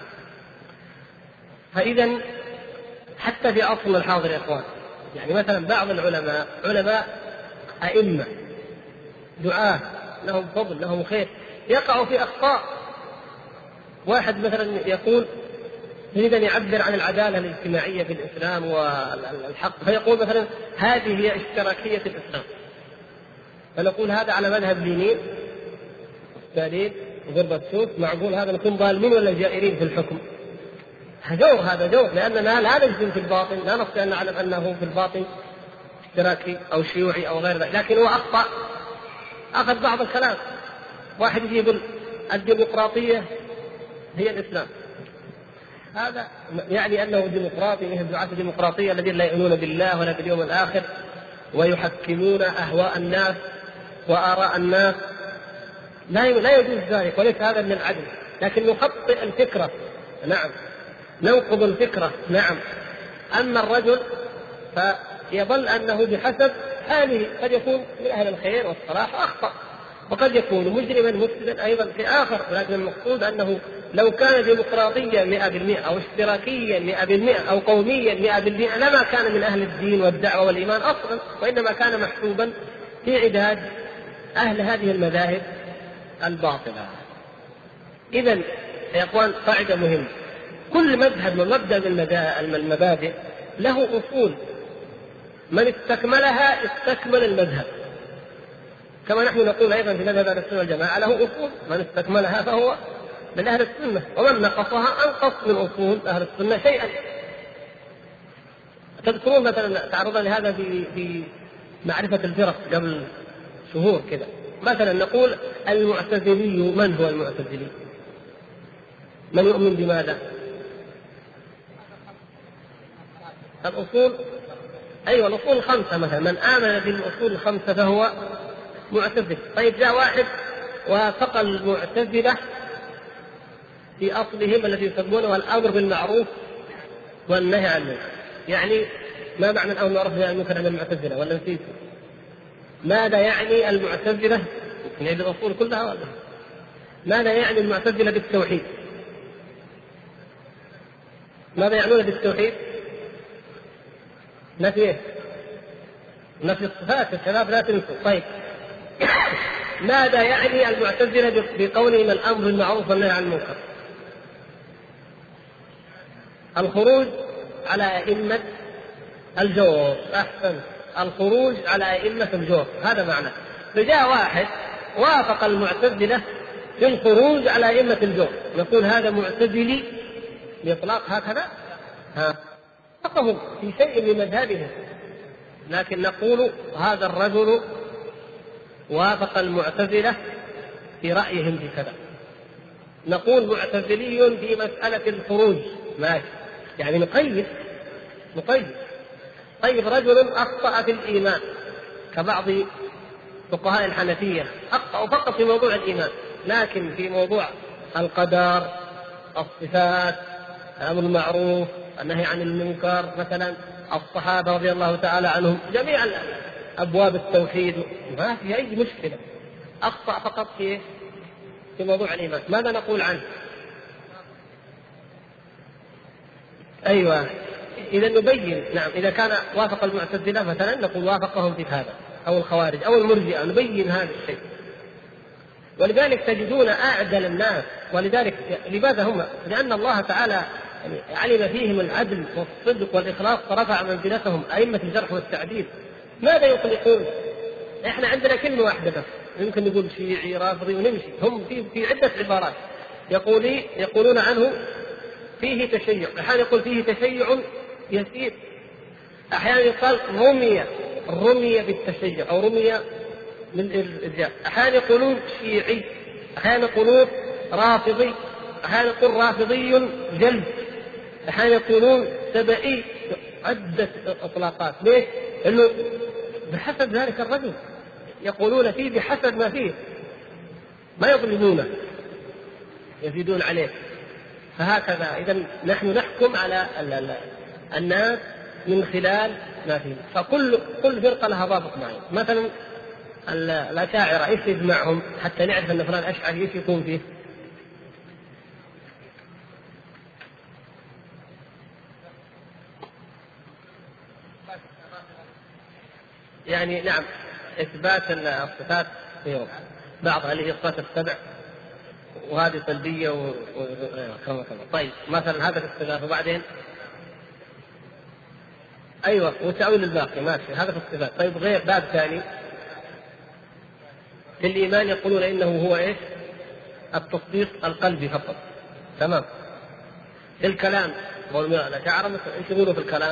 S1: فإذا حتى في عصرنا الحاضر يا إخوان، يعني مثلا بعض العلماء علماء أئمة دعاة لهم فضل لهم خير يقعوا في أخطاء. واحد مثلا يقول يريد أن يعبر عن العدالة الاجتماعية في الإسلام والحق، فيقول مثلا هذه هي اشتراكية الإسلام، فنقول هذا على مذهب لينين ستالين وغربتشوف، معقول هذا نكون ظالمين ولا جائرين في الحكم؟ هذا جور، لأننا لا نجزم في الباطن، لا نستطيع أن نعلم أنه في الباطن اشتراكي أو شيوعي أو غير ذلك، لكن هو أخطأ، أخذ بعض الكلام. واحد يجي يقول الديمقراطية هي الإسلام، هذا يعني أنه ديمقراطي مثل دعاة الديمقراطية الذين لا يؤمنون بالله ولا باليوم الآخر ويحكمون أهواء الناس وآراء الناس. لا يجوز ذلك، وليس هذا من العدل، لكن نخطئ الفكرة، نعم، ننقض الفكرة، نعم. أما الرجل فيظل أنه بحسب حاله قد يكون من أهل الخير والصلاح أخطأ، وقد يكون مجرما مفسدا أيضا في آخر، ولكن المقصود أنه لو كان ديمقراطيا 100% أو اشتراكيا 100% أو قوميا 100% لما كان من أهل الدين والدعوة والإيمان أصلا، وإنما كان محسوبا في عداد أهل هذه المذاهب الباطلة. إذن يا إخوان قاعدة مهمة، كل مذهب من مبدأ من المبادئ له أصول، من استكملها استكمل المذهب، كما نحن نقول أيضا في مذهب أهل السنة والجماعة له أصول، من استكملها فهو من أهل السنة، ومن نقصها أنقص من أصول أهل السنة شيئا. تذكرون مثلا تعرضنا لهذا في معرفة الفرق قبل شهور كذا، مثلا نقول المعتزلي، من هو المعتزلي؟ من يؤمن بماذا؟ الأصول، أيوة الأصول الخمسة، مثلا من آمن بالأصول الخمسة فهو معتزل. طيب جاء واحد وافق المعتزلة في أصلهم الذي يسمونه الأمر بالمعروف والنهي عن المنكر. يعني ما معنى الأمر بالمعروف والنهي عن المنكر عند المعتزلة؟ ولا نسيت ماذا يعني المعتزلة؟ يعني الأصول كلها ولا ماذا يعني المعتزلة بالتوحيد؟ ماذا يعنون بالتوحيد؟ نفي الصفات يا شباب، لا تنسوا. طيب ماذا يعني المعتزلة بقولهم الأمر بالمعروف والنهي عن المنكر؟ الخروج على أئمة الجور. أحسن، الخروج على أئمة الجور، هذا معنى. فجاء واحد وافق المعتزلة في الخروج على أئمة الجور، نقول هذا معتزلي بإطلاق هكذا؟ فقهوا في شيء من مذهبهم، لكن نقول هذا الرجل وافق المعتزلة في رأيهم في كذا. نقول معتزلي في مسألة الخروج، ماشي، يعني نقيد. طيب رجل أخطأ في الإيمان كبعض فقهاء الحنفية، أخطأ فقط في موضوع الإيمان، لكن في موضوع القدر، الصفات، الأمر بالمعروف، النهي عن المنكر، مثلا الصحابة رضي الله تعالى عنهم، جميع أبواب التوحيد، ما في أي مشكلة، أخطأ فقط في موضوع الإيمان، ماذا نقول عنه؟ أيوة، إذا نبين، نعم، إذا كان وافق المعتزلة مثلا نقول وافقهم في هذا، أو الخوارج أو المرجئة، نبين هذا الشيء. ولذلك تجدون أعدل الناس، ولذلك لماذا هم؟ لأن الله تعالى علم فيهم العدل والصدق والإخلاص فرفع منزلتهم أئمة الجرح والتعديل. ماذا يطلقون؟ إحنا عندنا كلمة واحدة بس، يمكن نقول شيعي رافضي ونمشي. هم في عدة عبارات يقولون عنه فيه تشيع، أحيانا يقول فيه تشيع يسير، أحيانا يقال رمي بالتشيع أو رمي بالإرجاء، أحيانا يقولون شيعي، أحيانا يقولون رافضي، أحيانا يقول رافضي جلد، أحيانا يقولون سبئي، عدة إطلاقات. ليش؟ إنه بحسب ذلك الرجل يقولون فيه بحسب ما فيه، ما يظلمونه، يزيدون عليه. فهكذا إذن نحن نحكم على الناس من خلال ما فيه. فكل فرقة لها ضابط معين. مثلا الأشاعرة إيش يجمعهم حتى نعرف أن فلان أشعري إيش يكون فيه؟ يعني نعم، إثبات الصفات فيهم، بعضها اللي هي الصفات السبع، وهذه سلبية كما. طيب مثلا هذا الصفات، وبعدين أيوة وتأويل الباقي، ماشي، هذا في الصفات. طيب غير باب ثاني في الإيمان يقولون إنه هو إيش؟ التصديق القلبي فقط، تمام. في الكلام. الأشاعرة ايش يقولوا في الكلام؟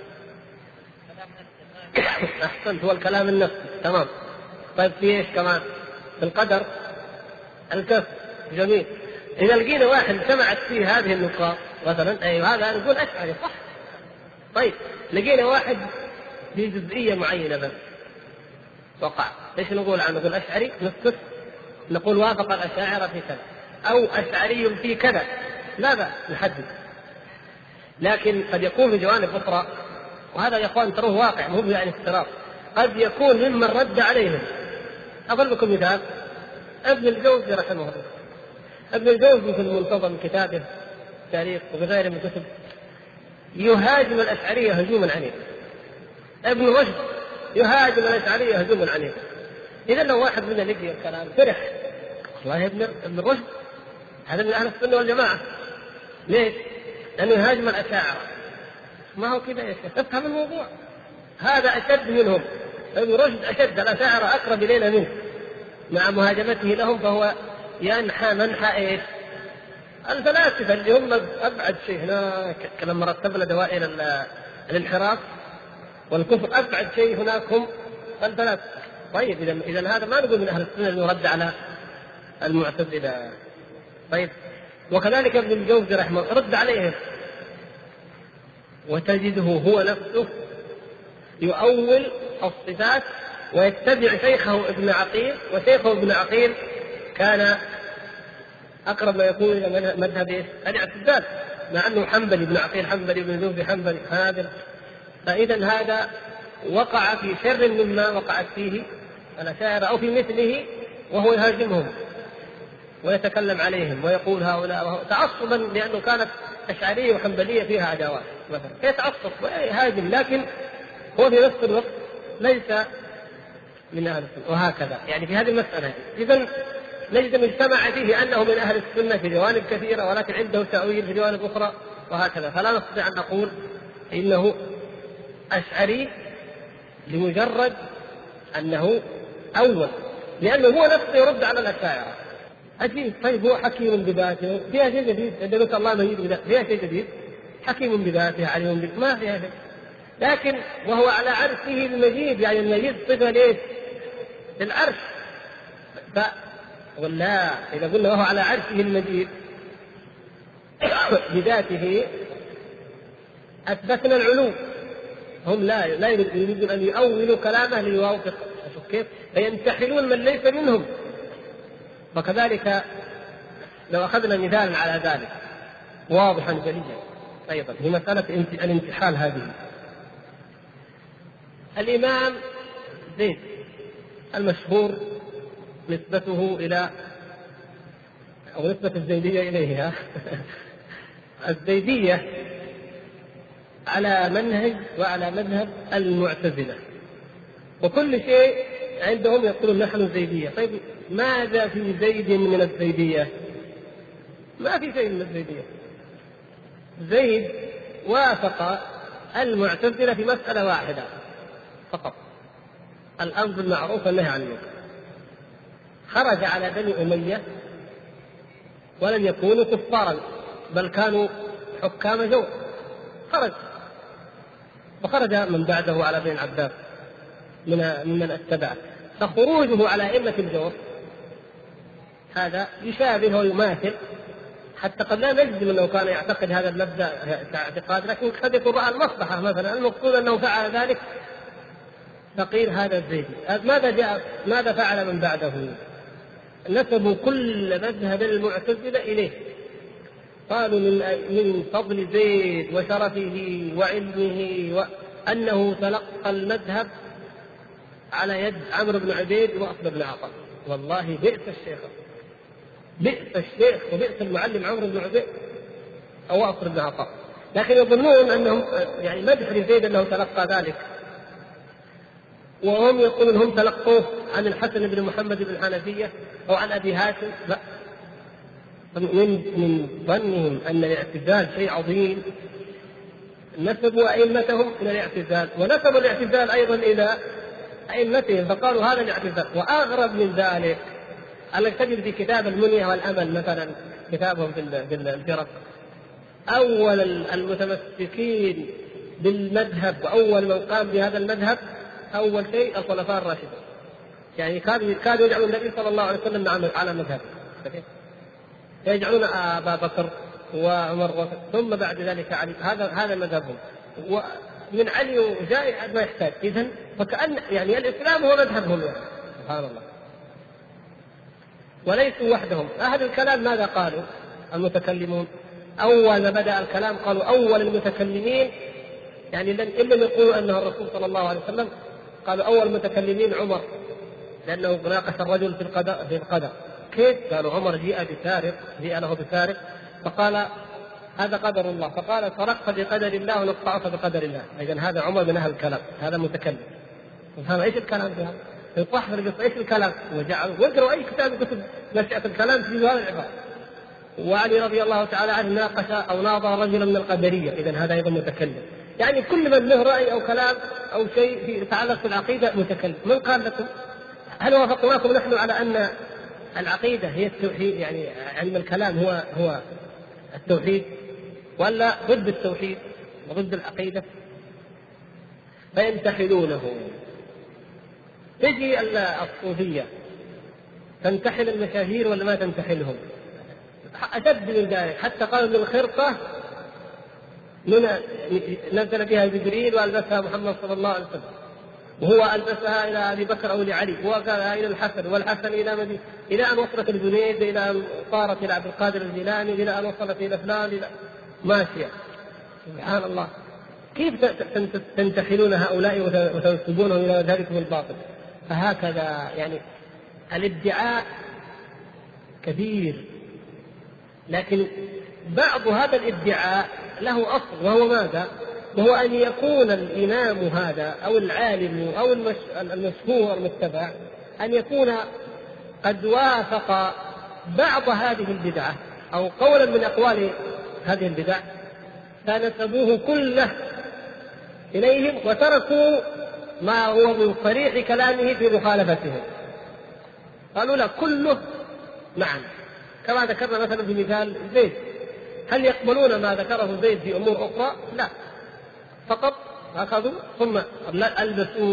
S1: أحسنت، هو الكلام النفسي، تمام. طيب في ايش كمان؟ في القدر، الكف، جميل. إذا لقينا واحد سمعت فيه هذه النقاط مثلا، أيوه هذا نقول أشعري صح. طيب لقينا واحد في جزئية معينة بس وقع، ايش نقول عنه؟ نقول أشعري، نسكت، نقول وافق الأشاعرة في كذا، أو أشعري في كذا، لا بأس نحدد. لكن قد يكون في جوانب أخرى، وهذا يا أخوان تروه واقع، مو يعني افتراض، قد يكون ممن رد عليهم. أضرب لكم مثال، ابن الجوزي رحمه الله. ابن الجوزي في المنتظم كتابه تاريخ وفي غيره من الكتب يهاجم الأشعرية هجوما عنيفا. ابن رشد يهاجم الأشعرية هجوما عنيفا. إذا لو واحد منا لقي الكلام فرح، والله ابن رشد هذا من أهل السنة والجماعة. ليش؟ لأنه يهاجم الأشاعرة. ما هو كذا يا شيخ، افهم الموضوع. هذا أشد منهم، ابن رشد أشد، الأشاعرة أقرب إلينا منه. مع مهاجمته لهم فهو ينحى منحى ايش؟ الفلاسفة اللي هم أبعد شيء هناك، لما رتبنا دوائر الانحراف والكفر أبعد شيء هناك هم الفلاسفة. طيب إذا هذا ما نقول من أهل السنة أنه رد على المعتزلة. طيب وكذلك ابن الجوزي رحمه الله رد عليهم، وتجده هو نفسه يؤول الصفات ويتبع شيخه ابن عقيل، وشيخه ابن عقيل كان أقرب ما يكون إلى مذهب الاعتزال، مع أنه حنبلي، ابن عقيل حنبلي، ابن الجوزي حنبلي، هذا. فإذا هذا وقع في شر مما وقعت فيه الأشاعرة أو في مثله، وهو يهاجمهم ويتكلم عليهم ويقول هؤلاء تعصبا، لأنه كانت أشعرية وحنبلية فيها عداوات مثلا، يتعصب ويهاجم، لكن هو في نفس الوقت ليس من أهل السنة. وهكذا يعني في هذه المسألة. إذن نجد مجتمع فيه أنه من أهل السنة في جوانب كثيرة، ولكن عنده تأويل في جوانب أخرى، وهكذا. فلا نستطيع أن نقول إنه أشعري لمجرد أنه أول، لأنه هو نفسه يرد على الأشاعرة. أجيب طيب هو حكيم بذاته، فيها شيء جديد؟ عندما الله مجيد بذاته فيها شيء جديد؟ حكيم بذاته، عليم بذاته، ما فيها شيء. لكن وهو على عرشه المجيد، يعني المجيد صفة ليش؟ للعرش. ولا إذا قلنا وهو على عرشه المجيد بذاته أثبتنا العلو. هم لا يريدون أن يؤولوا كلامه ليوافق، كيف؟ فينتحلون من ليس منهم. وكذلك لو أخذنا مثالا على ذلك واضحا جليا أيضا في مسألة الانتحال هذه، الإمام زيد المشهور نسبته إلى أو نسبة الزيدية إليها الزيدية على منهج وعلى مذهب المعتزلة، وكل شيء عندهم يقولون نحن زيدية. طيب ماذا في زيد من الزيدية؟ ما في شيء من الزيدية. زيد وافق المعتزلة في مسألة واحدة فقط، الأمر بالمعروف والنهي عن المنكر. خرج على بني أمية ولم يكونوا كفارا، بل كانوا حكام جور، خرج. وخرج من بعده على بني العباس ممن اتبعه. فخروجه على أئمة الجور هذا يشابه ويماثل، حتى قد لا نجزم أنه كان يعتقد هذا المبدأ اعتقاد، لكن قد يكون رأى المصلحة مثلا، المقصود أنه فعل ذلك فقيل هذا الزيدي. ماذا فعل من بعده؟ نسبوا كل مذهب المعتزلة إليه، قالوا من فضل زيد وشرفه وعلمه وأنه تلقى المذهب على يد عمرو بن عبيد وأصل بن عطاء. والله بئس الشيخ وبئس المعلم عمرو بن عبيد أو أصل بن عطاء. لكن يظنون أنهم يعني مدح لزيد أنه تلقى ذلك، وهم يقولون هم تلقوه عن الحسن بن محمد بن الحنفية أو عن أبي هاشم. لا، من ظنهم أن الاعتزال شيء عظيم نسبوا أئمتهم إلى الاعتزال، ونسبوا الاعتزال أيضا إلى أئمتهم، فقالوا هذا الاعتزال. وأغرب من ذلك أنك تجد في كتاب المنية والأمل مثلا، كتابهم في الفرق، أول المتمسكين بالمذهب وأول من قام بهذا المذهب أول شيء الخلفاء الراشدون. يعني كانوا يجعلون النبي صلى الله عليه وسلم على مذهب، يجعلون أبا بكر وعمر ثم بعد ذلك علي، هذا مذهبهم، ومن علي وجاء ما يحتاج. إذن فكأن يعني الإسلام هو مذهبهم يعني. سبحان الله. وليسوا وحدهم. أهل الكلام ماذا قالوا المتكلمون؟ أول ما بدأ الكلام قالوا أول المتكلمين، يعني إن لم يقولوا أنه الرسول صلى الله عليه وسلم، قالوا أول المتكلمين عمر، لأنه ناقش الرجل في القدر. كيف؟ قالوا عمر جيء له بسارق فقال هذا قدر الله، فقال سرقت بقدر الله ونقطعك بقدر الله. إذن هذا عمر من أهل الكلام، هذا متكلم. فهم إيش الكلام فيها؟ يطحن القصة إيش الكلام؟ وجعلوا واقرأوا أي كتاب كتب نشأة الكلام في هذا العبارة. وعلي رضي الله تعالى عنه ناقش أو ناظر رجلا من القدرية، إذن هذا أيضا متكلم. يعني كل من له رأي أو كلام أو شيء يتعلق بالعقيدة متكلم. من قال لكم؟ هل وافقناكم نحن على أن العقيدة هي التوحيد، يعني علم الكلام هو التوحيد، ولا ضد التوحيد وضد العقيدة؟ فينتحلونه. تجي الصوفية تنتحل المشاهير ولا ما تنتحلهم؟ أشد من ذلك، حتى قالوا من الخرقة نزل بها جبريل وألبسها محمد صلى الله عليه وسلم، وهو ألبسها إلى أبي بكر أو لعلي، وقال إلى الحسن، والحسن إلى مدينة، إلى أن وصلت الجنيد، إلى أن صارت إلى عبد القادر الجيلاني، إلى أن وصلت إلى فلان، إلى ماشية. سبحان الله، كيف تنتحلون هؤلاء وتنسبونهم إلى ذلكم الباطل؟ فهكذا يعني الادعاء كبير، لكن بعض هذا الادعاء له أصل، وهو ماذا؟ وهو أن يكون الإمام هذا أو العالم أو المشهور المتبع أن يكون قد وافق بعض هذه البدعة أو قولا من أقوال هذه البدع، فنسبوه كله إليهم وتركوا ما هو من صريح كلامه في مخالفتهم. قالوا لا كله معا، كما ذكرنا مثلا في مثال زيد. هل يقبلون ما ذكره زيد في أمور أخرى؟ لا، فقط أخذوا ثم ألبسوا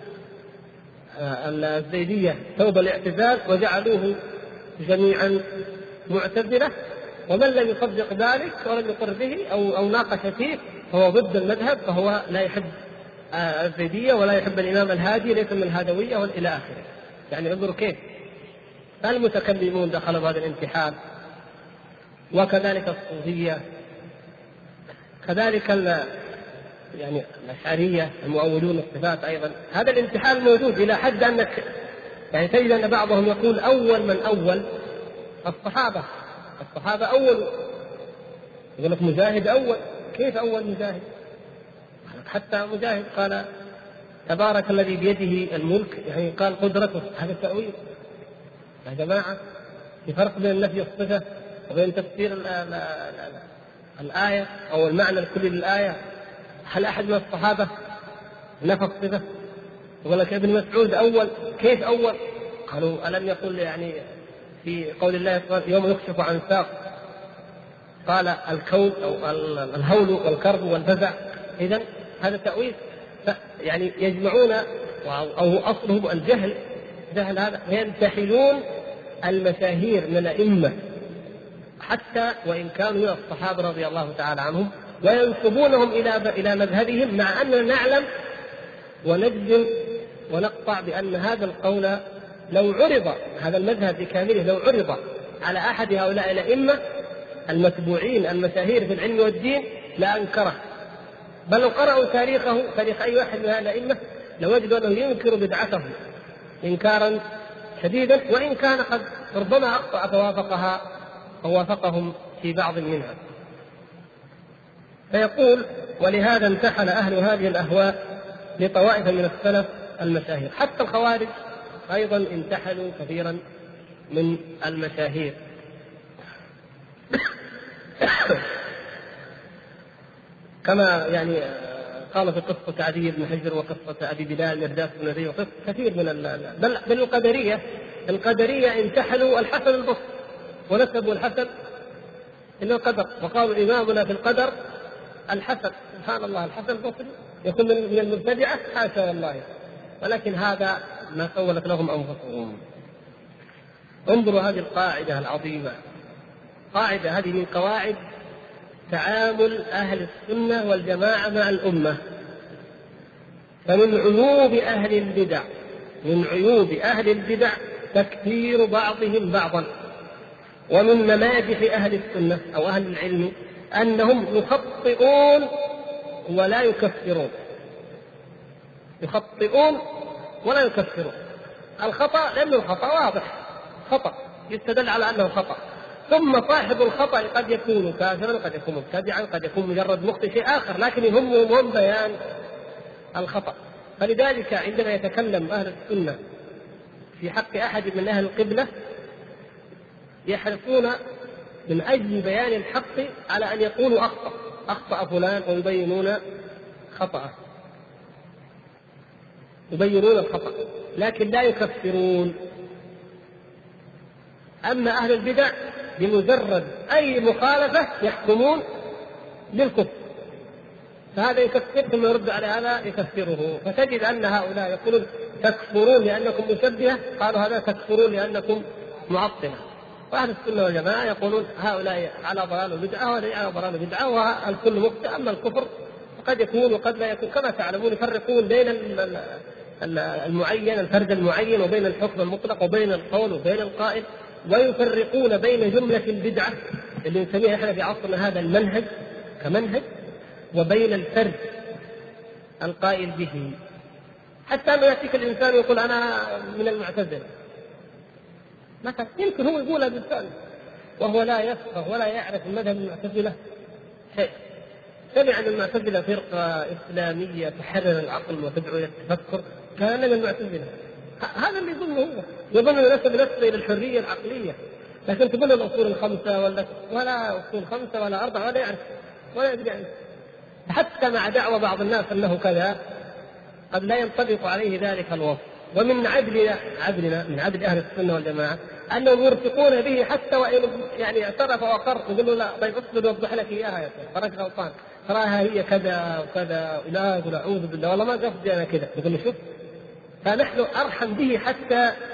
S1: الزيدية ثوب الاعتزال وجعلوه جميعا معتزلة، ومن لم يصدق ذلك ولم يقر به أو ناقش فيه فهو ضد المذهب، فهو لا يحب الزيدية ولا يحب الإمام الهادي، ليس من الهادوية إلى آخره. يعني انظروا كيف المتكلمون دخلوا بهذا الانتحال، وكذلك الصوفية، كذلك يعني الأشعرية المؤولون الصفات أيضا. هذا الانتحال موجود إلى حد أنك يعني تجد أن بعضهم يقول أول من أول الصحابة أول، يقول لك مجاهد أول. كيف أول مجاهد؟ حتى مجاهد قال تبارك الذي بيده الملك، يعني قال قدرته. هذا التأويل يا جماعة. في فرق بين نفي الصفة وبين تفسير الآية أو المعنى الكلي للآية. هل أحد من الصحابة نفى الصفة؟ يقول لك ابن مسعود أول. كيف أول؟ قالوا ألم يقل يعني في قول الله يوم يكشف عن ساق، قال الكون أو الهول والكرب والفزع. إذن هذا تأويل. يعني يجمعون أو أصلهم الجهل، جهل هذا، وينتحلون المشاهير من الأئمة حتى وإن كانوا من الصحابة رضي الله تعالى عنهم، وينسبونهم إلى مذهبهم، مع أننا نعلم ونجزم ونقطع بأن هذا القول لو عرض، هذا المذهب بكامله لو عرض على أحد هؤلاء الأئمة المتبوعين المشاهير في العلم والدين لأنكره. بل لو قرأوا تاريخه، تاريخ أي واحد من هؤلاء الأئمة، لوجدوا أنه ينكر بدعته إنكارا شديدا، وإن كان قد ربما أخطأ فوافقها أو وافقهم في بعض منها. فيقول ولهذا انتحل أهل هذه الأهواء لطوائف من السلف المشاهير. حتى الخوارج أيضا انتحلوا كثيرا من المشاهير.
S3: كما يعني قال في قصة عدي بن حجر وقصة أبي بلال مرداس بن نبي وقصة كثير من بل القدرية انتحلوا الحسن البصري ونسبوا الحسن إلا القدر. وقالوا إمامنا في القدر الحسن، سبحان الله، الحسن البصري يكون من المبتدعة؟ حاشا والله. ولكن هذا ما سولت لهم أنفسهم. انظروا هذه القاعدة العظيمة، قاعدة هذه من قواعد تعامل أهل السنة والجماعة مع الأمة. فمن عيوب أهل البدع، من عيوب أهل البدع تكفير بعضهم بعضا. ومن ممادح أهل السنة أو أهل العلم أنهم يخطئون ولا يكفرون، يخطئون ولا يكفرون. الخطأ لأنه الخطأ واضح، خطأ يستدل على أنه خطأ، ثم صاحب الخطأ قد يكون كافرا، قد يكون مبتدعا، قد يكون مجرد مخطئ شيء آخر، لكن يهمهم بيان الخطأ. فلذلك عندما يتكلم أهل السنة في حق أحد من أهل القبلة يحرصون من أجل بيان الحق على أن يقولوا أخطأ فلان، ويبينون خطأه، يبينون الخطأ، لكن لا يكفرون. أما أهل البدع بمجرد أي مخالفة يحكمون بالكفر، فهذا يكفر ثم يرد على هذا يكفره. فتجد أن هؤلاء يقولون تكفرون لأنكم مشبهة، قالوا هذا تكفرون لأنكم معطلة. وأهل السنة والجماعة يقولون هؤلاء على ضلال بدعة وهؤلاء على ضلال بدعة، والكل مخطئ. أما الكفر فقد يكون وقد لا يكون، كما تعلمون يفرقون بين المعين، الفرد المعين، وبين الحكم المطلق، وبين القول وبين القائل، ويفرقون بين جملة البدعة اللي نسميها احنا في عصرنا هذا المنهج كمنهج، وبين الفرد القائل به. حتى أنه يأتيك الإنسان يقول أنا من المعتزلة مثلا، يمكن هو يقولها بالفعل وهو لا يفقه ولا يعرف المذهب المعتزلة شيء. سمع أن المعتزلة فرقة إسلامية تحرر العقل وتدعو إلى التفكر، كان من المعتزلة. هذا اللي يظنه هو، يظن أن ينسب نفسه إلى الحرية العقلية، لكن تقول الأصول الخمسة ولا أصول خمسة ولا أربعة ولا يعرف ولا يدري عنه. حتى مع دعوة بعض الناس أنه كذا قد لا ينطبق عليه ذلك الوصف. ومن عدلنا من عدل أهل السنة والجماعة أنهم يرفقون به حتى وإن يعني اعترف وأقر، يقول له لا طيب اصبر وأوضح لك إياها يا شيخ، تراك غلطان، تراها هي كذا وكذا، لا يقول أعوذ بالله والله ما قصدي أنا كذا، يقول له شوف. فنحن أرحم به حتى